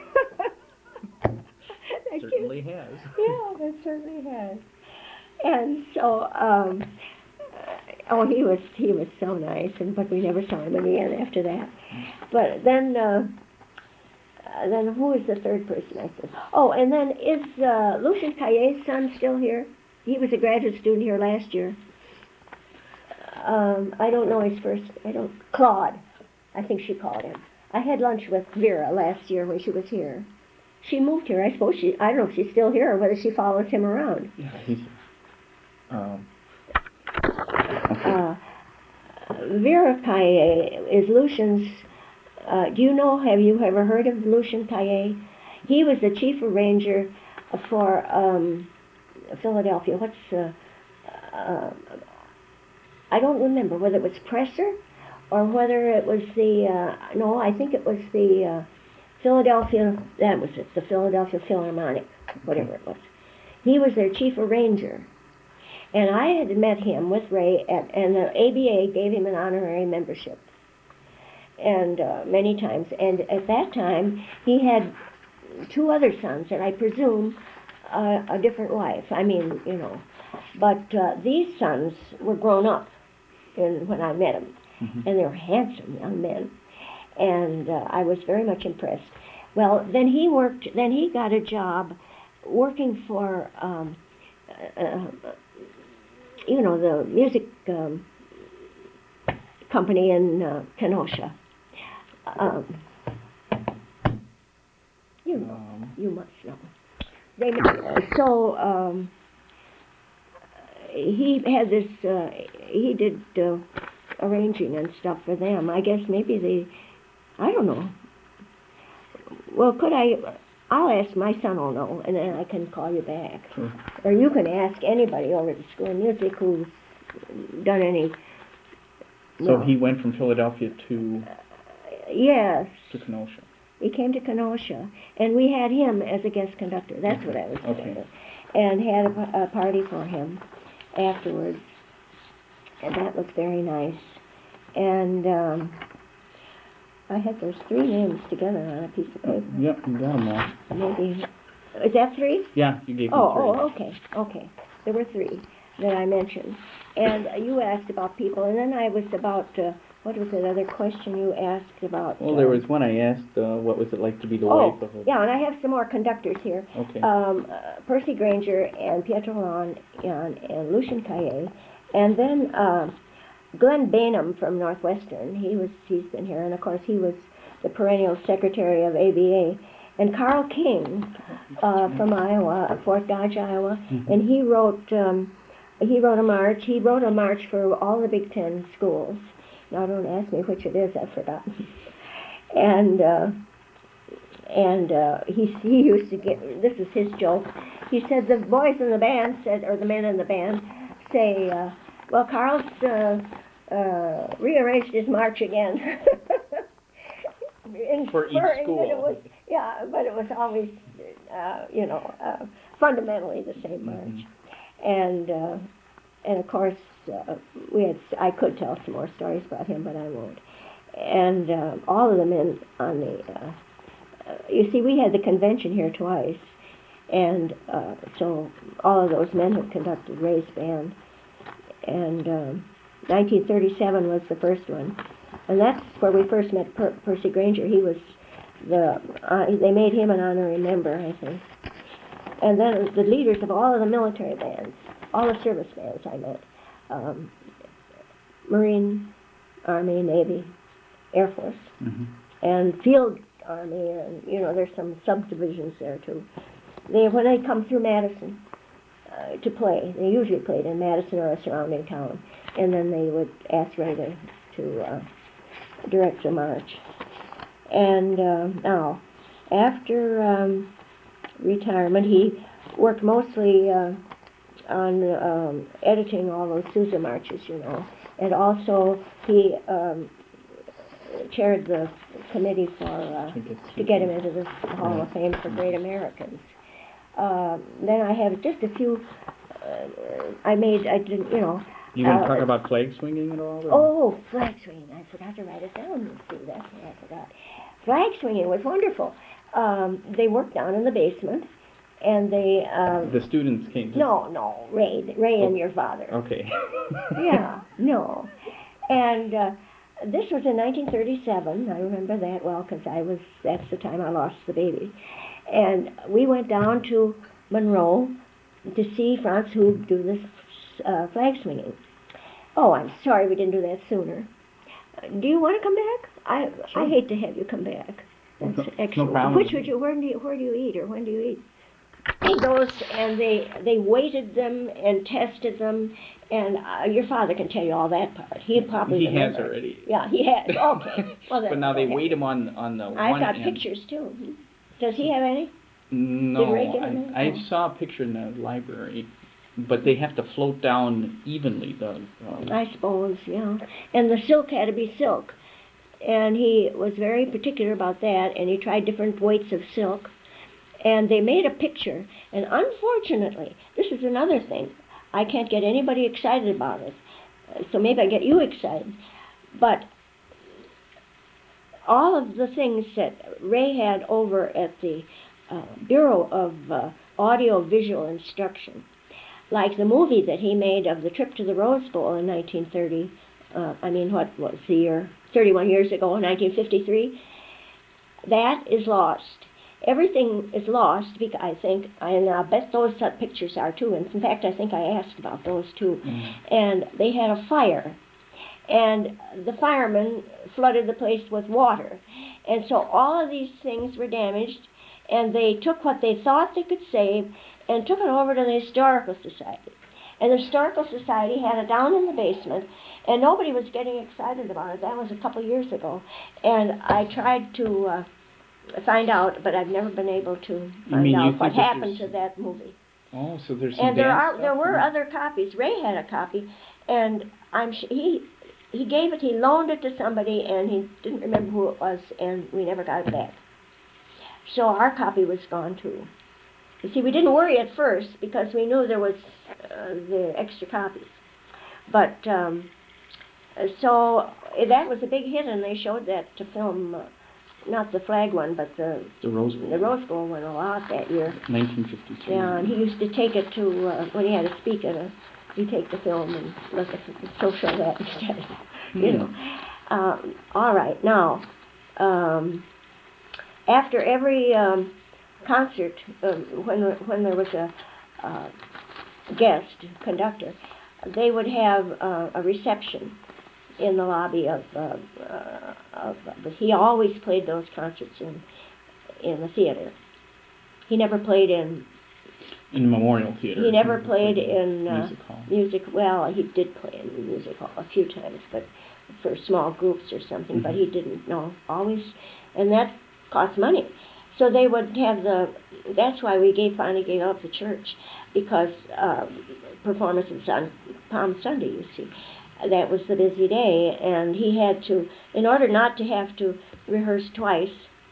B: Certainly has.
A: Yeah, it certainly has. And so, um, oh, he was he was so nice, and but we never saw him again after that. But then, uh, uh, then who is the third person I said? Oh, and then is uh, Lucien Caillet's son still here? He was a graduate student here last year. Um, I don't know his first. I don't. Claude, I think she called him. I had lunch with Vera last year when she was here. She moved here. I suppose she. I don't know if she's still here or whether she follows him around.
B: Yeah, he's. Um,
A: Uh, Vera Caillet is Lucien's. Uh, do you know? Have you ever heard of Lucien Caillet? He was the chief arranger for um, Philadelphia. What's uh, uh, I don't remember whether it was Presser or whether it was the. Uh, no, I think it was the uh, Philadelphia. That was it. The Philadelphia Philharmonic, whatever it was. He was their chief arranger. And I had met him with Ray, at, and the A B A gave him an honorary membership, and uh, many times. And at that time, he had two other sons, and I presume uh, a different wife. I mean, you know, but uh, these sons were grown up in, when I met them,
B: mm-hmm.
A: and they were handsome young men, and uh, I was very much impressed. Well, then he worked. Then he got a job working for. Um, uh, you know, the music um, company in uh, Kenosha. Um, you know,
B: Um.
A: you must know. They, so um, he had this, uh, he did uh, arranging and stuff for them. I guess maybe they, I don't know. Well, could I, I'll ask, my son will know, and then I can call you back.
B: Sure.
A: Or you can ask anybody over at the School of Music who's done any.
B: So
A: well,
B: he went from Philadelphia to
A: yes,
B: to Kenosha.
A: he came to Kenosha, and we had him as a guest conductor. That's what I was
B: Okay.
A: saying. And had a, a party for him afterwards, and that was very nice. And um, I had those three names together on a piece of paper.
B: Yep, you got them all.
A: Maybe is that three?
B: Yeah, you gave me
A: Oh,
B: three.
A: oh, okay, okay. There were three that I mentioned. And uh, you asked about people, and then I was about, uh, what was that other question you asked about?
B: Well, there
A: uh,
B: was one I asked, uh, what was it like to be the
A: Oh,
B: wife of a...
A: yeah, and I have some more conductors here.
B: Okay.
A: Um, uh, Percy Granger and Pietro Lon and, and Lucien Caillet. And then uh, Glenn Bainham from Northwestern. He was, he's been here, and of course he was the perennial secretary of A B A. And Carl King uh, from Iowa, Fort Dodge, Iowa,
B: Mm-hmm.
A: and he wrote um, he wrote a march. He wrote a march for all the Big Ten schools. Now, don't ask me which it is. I've forgotten. And uh, and uh, he he used to get. This is his joke. He said the boys in the band said, or the men in the band say, uh, "Well, Carl's uh, uh, rearranged his march again."
B: For each
A: Inferring that
B: school.
A: It was, yeah, but it was always, uh, you know, uh, fundamentally the same march.
B: Mm-hmm.
A: And uh, and of course, uh, we had. I could tell some more stories about him, but I won't. And uh, all of the men on the. Uh, uh, you see, we had the convention here twice, and uh, so all of those men had conducted Ray's band. And um, nineteen thirty-seven was the first one. And that's where we first met per- Percy Granger. He was the, uh, they made him an honorary member, I think. And then the leaders of all of the military bands, all the service bands I met, um, Marine, Army, Navy, Air Force,
B: Mm-hmm.
A: and Field Army, and, you know, there's some subdivisions there too. They, when they come through Madison uh, to play, they usually played in Madison or a surrounding town, and then they would ask Ray to, to uh, direct the march. And uh, now, after um, retirement, he worked mostly uh, on um, editing all those Sousa marches, you know. And also, he um, chaired the committee for uh, to get him into the Hall of Fame for Great Americans. Uh, then I have just a few. Uh, I made. I didn't. You know.
C: You going to
A: uh,
C: talk about flag swinging at all? Or?
A: Oh, flag swinging! I forgot to write it down. You see, that's what I forgot. Flag swinging was wonderful. Um, they worked down in the basement, and they. Um,
C: the students came. To
A: no, no, Ray, Ray, oh. and your father.
C: Okay.
A: Yeah, no, and. Uh, This was in nineteen thirty-seven. I remember that well because I was. That's the time I lost the baby, and we went down to Monroe to see Franz Hug do this uh, flag swinging. Oh, I'm sorry we didn't do that sooner. Uh, do you want to come back? I
C: Sure.
A: I hate to have you come back. That's
C: no,
A: excellent.
C: No problem.
A: Which would you? Where do you? Where do you eat, or when do you eat? Those and they they weighted them and tested them, and uh, your father can tell you all that part. He probably
C: he
A: remember.
C: has already.
A: Yeah, he has. Okay. Well, then,
C: but now they
A: okay.
C: weight him on on the
A: I
C: one
A: got
C: end.
A: pictures too. Does he have any?
C: No,
A: Did Ray give him
C: I, I
A: any?
C: saw a picture in the library, but they have to float down evenly. The um,
A: I suppose, yeah. And the silk had to be silk, and he was very particular about that. And he tried different weights of silk. And they made a picture, and unfortunately, this is another thing. I can't get anybody excited about it, so maybe I get you excited. But all of the things that Ray had over at the uh, Bureau of uh, Audio Visual Instruction, like the movie that he made of the trip to the Rose Bowl in nineteen thirty, uh, I mean, what was the year? thirty-one years ago, in nineteen fifty-three, that is lost. Everything is lost, because I think, and I bet those pictures are too. And in fact, I think I asked about those too. Mm. And they had a fire, and the firemen flooded the place with water. And so all of these things were damaged, and they took what they thought they could save and took it over to the Historical Society. And the Historical Society had it down in the basement, and nobody was getting excited about it. That was a couple years ago. And I tried to... Uh, find out, but I've never been able to find out what happened to that movie.
C: Oh, so there's some
A: and there are
C: stuff
A: there were other copies. Ray had a copy, and I'm sh- he he gave it. He loaned it to somebody, and he didn't remember who it was, and we never got it back. So our copy was gone too. You see, we didn't worry at first because we knew there was uh, the extra copies, but um, so that was a big hit, and they showed that to film. Uh, Not the flag one, but the
C: the Rose Bowl.
A: The Rose Bowl went a lot that year.
C: nineteen fifty-two.
A: Yeah, and he used to take it to uh, when he had to speak at a. He'd take the film and let the so show that instead.
C: Hmm.
A: You know. Um, all right, now, um, after every um, concert, um, when when there was a uh, guest conductor, they would have uh, a reception in the lobby of, uh, uh, of, but he always played those concerts in in the theater. He never played in...
C: In the Memorial Theater.
A: He never played in... Uh,
C: music hall.
A: Music, well, he did play in the music hall a few times, but for small groups or something, mm-hmm. but he didn't, no, always, and that cost money. So they would have the, that's why we gave, finally gave up the church, because uh, performances on Palm Sunday, you see. That was the busy day, and he had to, in order not to have to rehearse twice,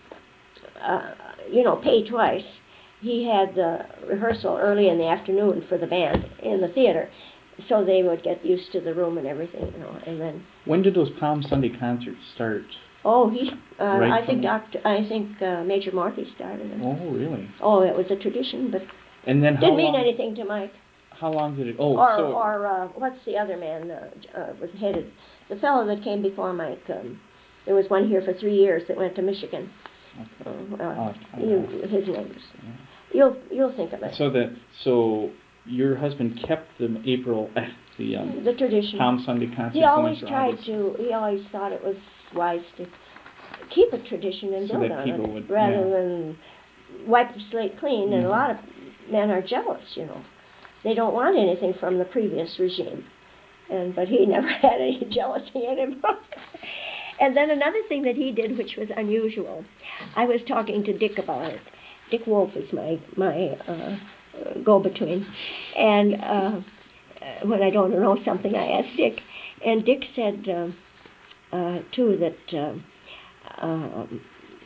A: uh, you know, pay twice, he had the rehearsal early in the afternoon for the band in the theater, so they would get used to the room and everything, you know, and then...
C: When did those Palm Sunday concerts start?
A: Oh, he, uh,
C: right
A: I think Doctor, I think uh, Major Morphy started it.
C: Oh, really?
A: Oh, it was a tradition, but
C: and then
A: didn't
C: how
A: mean
C: long,
A: anything to Mike.
C: How long did it... Oh,
A: or,
C: so...
A: Or, uh, what's the other man uh, uh, was headed? The fellow that came before Mike, um, there was one here for three years that went to Michigan.
C: Okay.
A: Uh, uh,
C: oh,
A: you, his name was... Yeah. You'll, you'll think of it.
C: So that, so your husband kept the April, uh, the... Um,
A: the tradition.
C: Palm Sunday concerts.
A: He always tried to, he always thought it was wise to keep a tradition and
C: so
A: build
C: that
A: on
C: people
A: it,
C: would,
A: rather
C: yeah.
A: than wipe the slate clean. Mm-hmm. And a lot of men are jealous, you know. They don't want anything from the previous regime. And but he never had any jealousy in him. And then another thing that he did, which was unusual, I was talking to Dick about it. Dick Wolf is my my uh, go-between, and uh, when I don't know something, I ask Dick, and Dick said uh, uh, too that uh, um,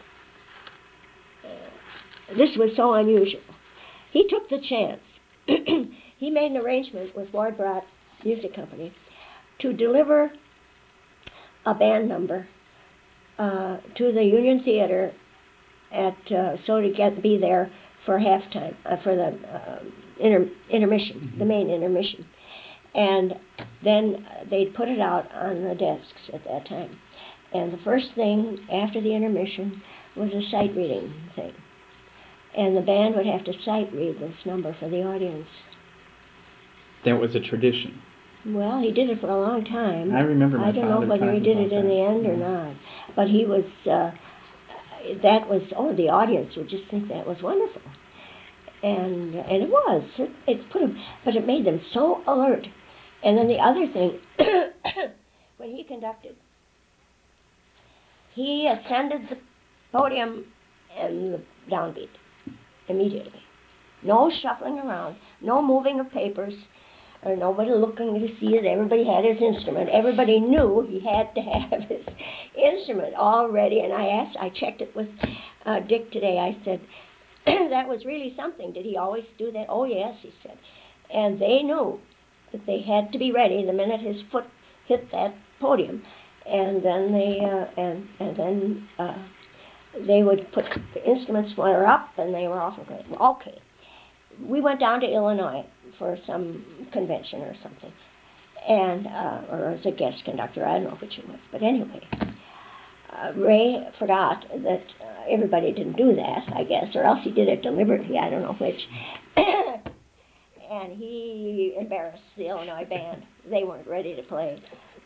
A: this was so unusual. He took the chance. He made an arrangement with Ward Brat Music Company to deliver a band number uh, to the Union Theater at uh, so to get be there for halftime uh, for the uh, inter, intermission, mm-hmm. the main intermission, and then they'd put it out on the desks at that time. And the first thing after the intermission was a sight reading thing, and the band would have to sight read this number for the audience.
B: That was a tradition.
A: Well, he did it for a long time.
B: I remember my
A: I don't know whether he did it in the end or not, but he was. Uh, that was. Oh, the audience would just think that was wonderful, and and it was. It, it put them, but it made them so alert. And then the other thing, when he conducted, he ascended the podium and the downbeat immediately. No shuffling around, no moving of papers, or nobody looking to see it. Everybody had his instrument. Everybody knew he had to have his instrument all ready. And I asked, I checked it with uh, Dick today. I said, that was really something. Did he always do that? Oh, yes, he said. And they knew that they had to be ready the minute his foot hit that podium. And then they, uh, and, and then uh, they would put the instruments were up, and they were off. Okay. We went down to Illinois for some convention or something, and uh, or as a guest conductor, I don't know which it was, but anyway, uh, Ray forgot that uh, everybody didn't do that, I guess, or else he did it deliberately, I don't know which, and he embarrassed the Illinois band. They weren't ready to play.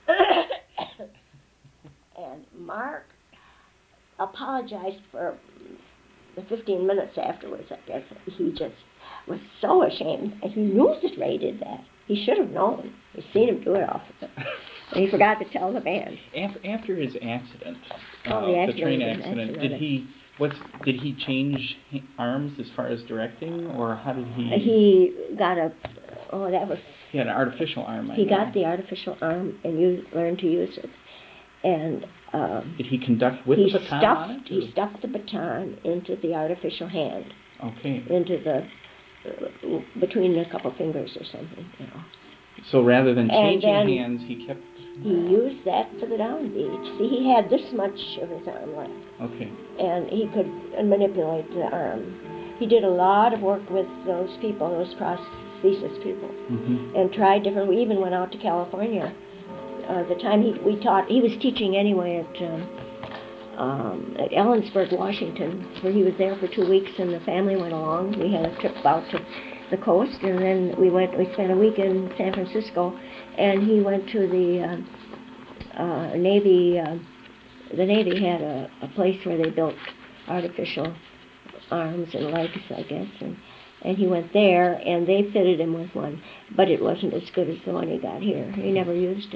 A: And Mark apologized for the fifteen minutes afterwards, I guess. He just was so ashamed, and he knew that Ray did that. He should have known. He'd seen him do it often. And he forgot to tell the band.
B: After, after his accident,
A: oh,
B: uh,
A: the,
B: the
A: accident,
B: train
A: the
B: accident,
A: accident,
B: did he what's did he change arms as far as directing, or how did he?
A: He got a oh that was.
B: He had an artificial arm. I
A: he
B: know.
A: got the artificial arm and used, learned to use it, and. Um,
B: did he conduct with
A: he
B: the baton
A: stuffed,
B: on it?
A: He stuffed the baton into the artificial hand.
B: Okay.
A: Into the uh, between a couple fingers or something, you know.
B: So rather than
A: and
B: changing hands, he kept.
A: He used that for the downbeat. See, he had this much of his arm left.
B: Okay.
A: And he could manipulate the arm. He did a lot of work with those people, those prosthesis people,
B: mm-hmm.
A: and tried different. We even went out to California. Uh, the time he we taught, he was teaching anyway at um, um, at Ellensburg, Washington, where he was there for two weeks, and the family went along. We had a trip out to the coast, and then we went. We spent a week in San Francisco, and he went to the uh, uh, Navy. Uh, the Navy had a, a place where they built artificial arms and legs, I guess, and and he went there, and they fitted him with one, but it wasn't as good as the one he got here. He never used it.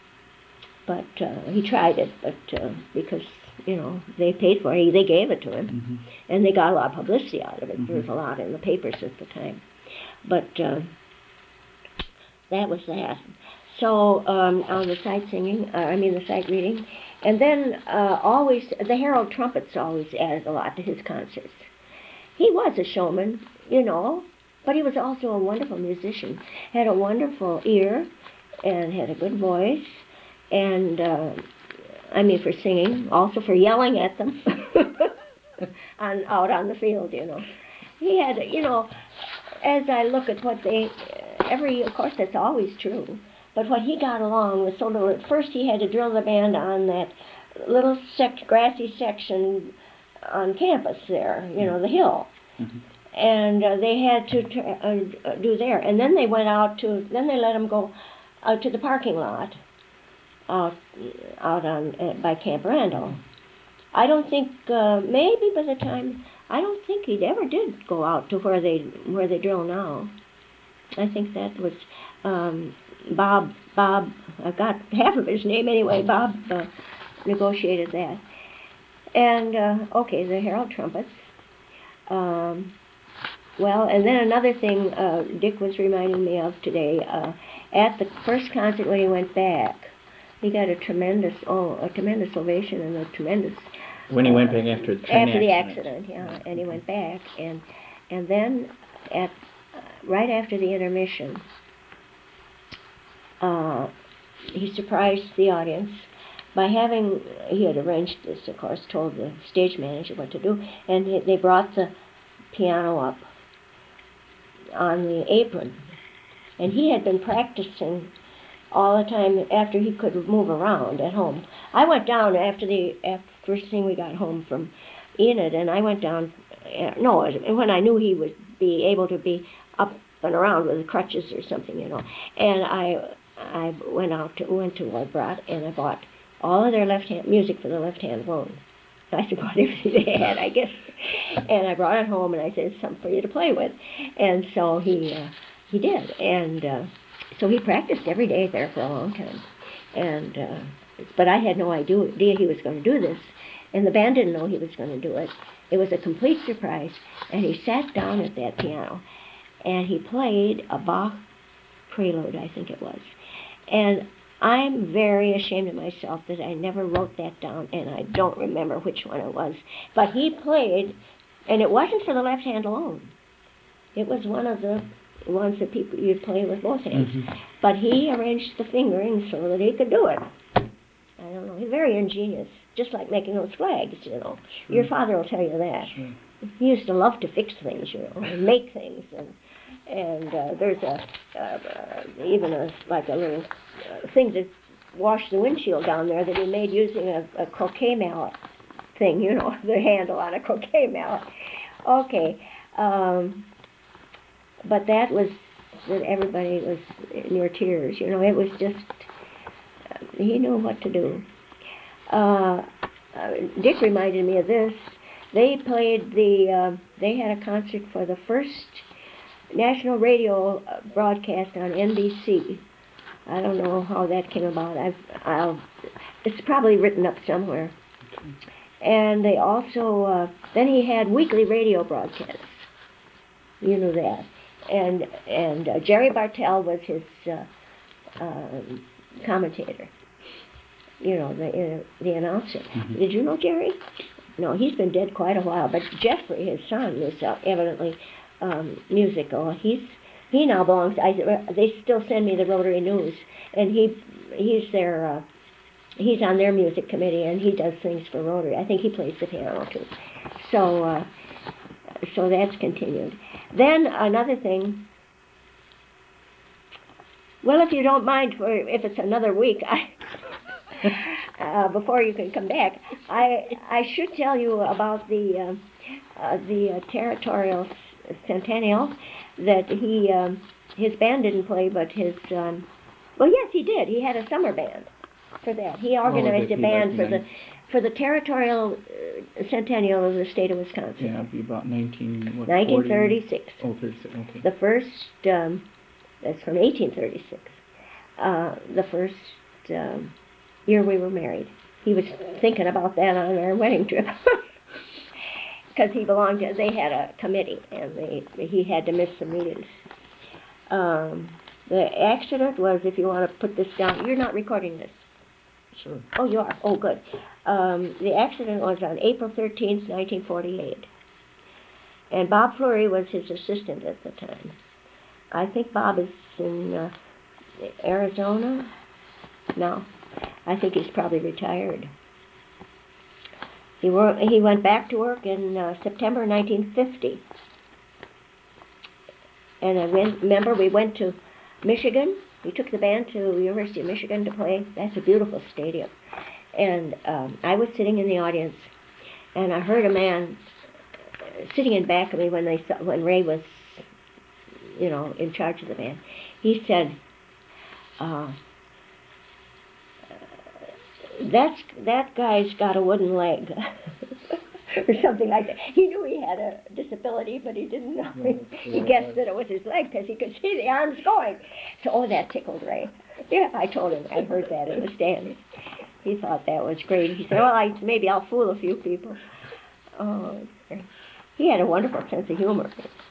A: But uh, he tried it, but uh, because, you know, they paid for it, they gave it to him,
B: mm-hmm.
A: and they got a lot of publicity out of it.
B: Mm-hmm.
A: There was a lot in the papers at the time. But uh, that was that. So um, on the sight singing, uh, I mean the sight reading, and then uh, always, the Herald Trumpets always added a lot to his concerts. He was a showman, you know, but he was also a wonderful musician, had a wonderful ear, and had a good voice. And, uh, I mean, for singing, also for yelling at them on, out on the field, you know. He had, you know, as I look at what they, every, of course, that's always true, but what he got along with sort of, at first he had to drill the band on that little sec- grassy section on campus there, you know, the hill.
B: Mm-hmm.
A: And uh, they had to tr- uh, do there. And then they went out to, then they let them go out to the parking lot. Out, out on uh, by Camp Randall. I don't think uh, maybe by the time I don't think he ever did go out to where they where they drill now. I think that was um, Bob Bob. I got half of his name anyway. Bob uh, negotiated that. And, uh, okay, the Herald Trumpets. Um, well, and then another thing uh, Dick was reminding me of today, uh, at the first concert when he went back, he got a tremendous, oh, a tremendous ovation and a tremendous...
B: When he
A: uh,
B: went back after the train
A: After the
B: accident.
A: accident, yeah, and he went back, and and then at uh, right after the intermission, uh, he surprised the audience by having, he had arranged this, of course, told the stage manager what to do, and he, they brought the piano up on the apron. And he had been practicing all the time after he could move around at home. I went down after the after first thing we got home from Enid, and I went down, uh, no, when I knew he would be able to be up and around with crutches or something, you know. And I I went out to, went to Woodbrat, and I bought all of their left hand music for the left hand alone. I bought everything they had, I guess. And I brought it home, and I said, something for you to play with. And so he uh, he did. And uh, so he practiced every day there for a long time. And uh, but I had no idea he was going to do this. And the band didn't know he was going to do it. It was a complete surprise. And he sat down at that piano, and he played a Bach prelude, I think it was. And I'm very ashamed of myself that I never wrote that down, and I don't remember which one it was. But he played, and it wasn't for the left hand alone. It was one of the ones that people you'd play with both hands. Mm-hmm. But he arranged the fingering so that he could do it. I don't know. He's very ingenious, just like making those flags, you know. Sure. Your father will tell you that. Sure. He used to love to fix things, you know, and make things, and and uh, there's a uh, uh, even a like a little uh, thing to wash the windshield down there that he made using a, a croquet mallet thing, you know, the handle on a croquet mallet. Okay, um, but that was that everybody was near tears, you know. It was just uh, he knew what to do. Uh, uh, Dick reminded me of this. They played the. Uh, they had a concert for the first national radio broadcast on N B C. I don't know how that came about. I've, I'll, it's probably written up somewhere. Okay. And they also, uh, then he had weekly radio broadcasts. You know that. And and uh, Jerry Bartell was his uh, uh, commentator. You know, the uh, the announcer. Mm-hmm. Did you know Jerry? No, he's been dead quite a while. But Jeffrey, his son, is uh, evidently um, musical. He's he now belongs. I they still send me the Rotary News, and he he's their uh, he's on their music committee, and he does things for Rotary. I think he plays the piano too. So uh, so that's continued. Then another thing. Well, if you don't mind, for if it's another week, I. Uh, before you can come back, I I should tell you about the uh, uh, the uh, territorial centennial that he um, his band didn't play, but his um, well yes he did. He had a summer band for that. He organized oh, a band for the for the territorial uh, centennial of the state of Wisconsin.
B: Yeah, it'd be about nineteen what,
A: nineteen thirty-six.
B: Oh, thirty-six. Okay.
A: The first um, that's from eighteen thirty-six. Uh, the first. Um, year we were married. He was thinking about that on our wedding trip. Because he belonged to, they had a committee, and they, he had to miss some meetings. Um, the accident was, if you want to put this down, you're not recording this.
C: Sure.
A: Oh, you are? Oh, good. Um, the accident was on April thirteenth, nineteen forty-eight. And Bob Fleury was his assistant at the time. I think Bob is in uh, Arizona? No. I think he's probably retired. He wor- he went back to work in uh, September nineteen fifty. And I went, remember we went to Michigan. We took the band to the University of Michigan to play. That's a beautiful stadium. And um, I was sitting in the audience, and I heard a man sitting in back of me when they saw, when Ray was, you know, in charge of the band. He said, uh, That's that guy's got a wooden leg, or something like that. He knew he had a disability, but he didn't know. He, he guessed that it was his leg because he could see the arms going. So, oh, that tickled Ray. Yeah, I told him I heard that in the stand. he thought that was great. He said, well, I, maybe I'll fool a few people. Oh, he had a wonderful sense of humor.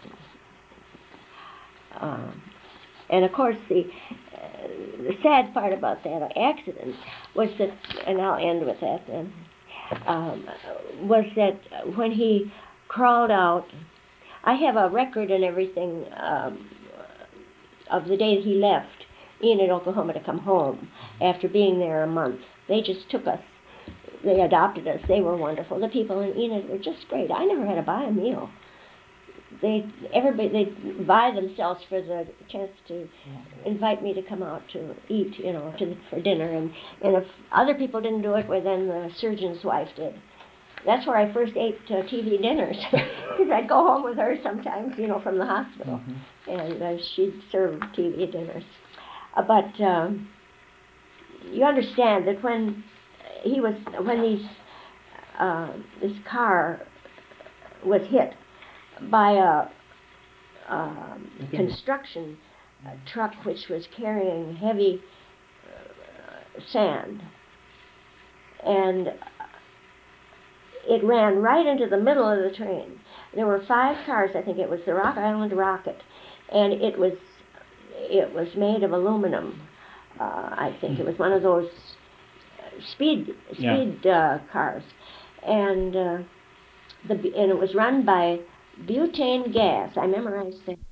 A: Um, and of course, the, uh, the sad part about that accident was that, and I'll end with that then, um, was that when he crawled out, I have a record and everything um, of the day that he left Enid, Oklahoma, to come home after being there a month. They just took us. They adopted us. They were wonderful. The people in Enid were just great. I never had to buy a meal. They everybody they buy themselves for the chance to invite me to come out to eat, you know, to for dinner. And, and if other people didn't do it, well, then the surgeon's wife did. That's where I first ate uh, T V dinners, because I'd go home with her sometimes, you know, from the hospital, mm-hmm. and uh, she'd serve T V dinners. Uh, but um, you understand that when he was, when these, uh, this car was hit by a, a construction uh, truck which was carrying heavy uh, sand, and it ran right into the middle of the train. There were five cars. I think it was the Rock Island Rocket, and it was it was made of aluminum. Uh, I think it was one of those speed speed yeah. uh, cars, and uh, the and it was run by butane gas. I memorized that.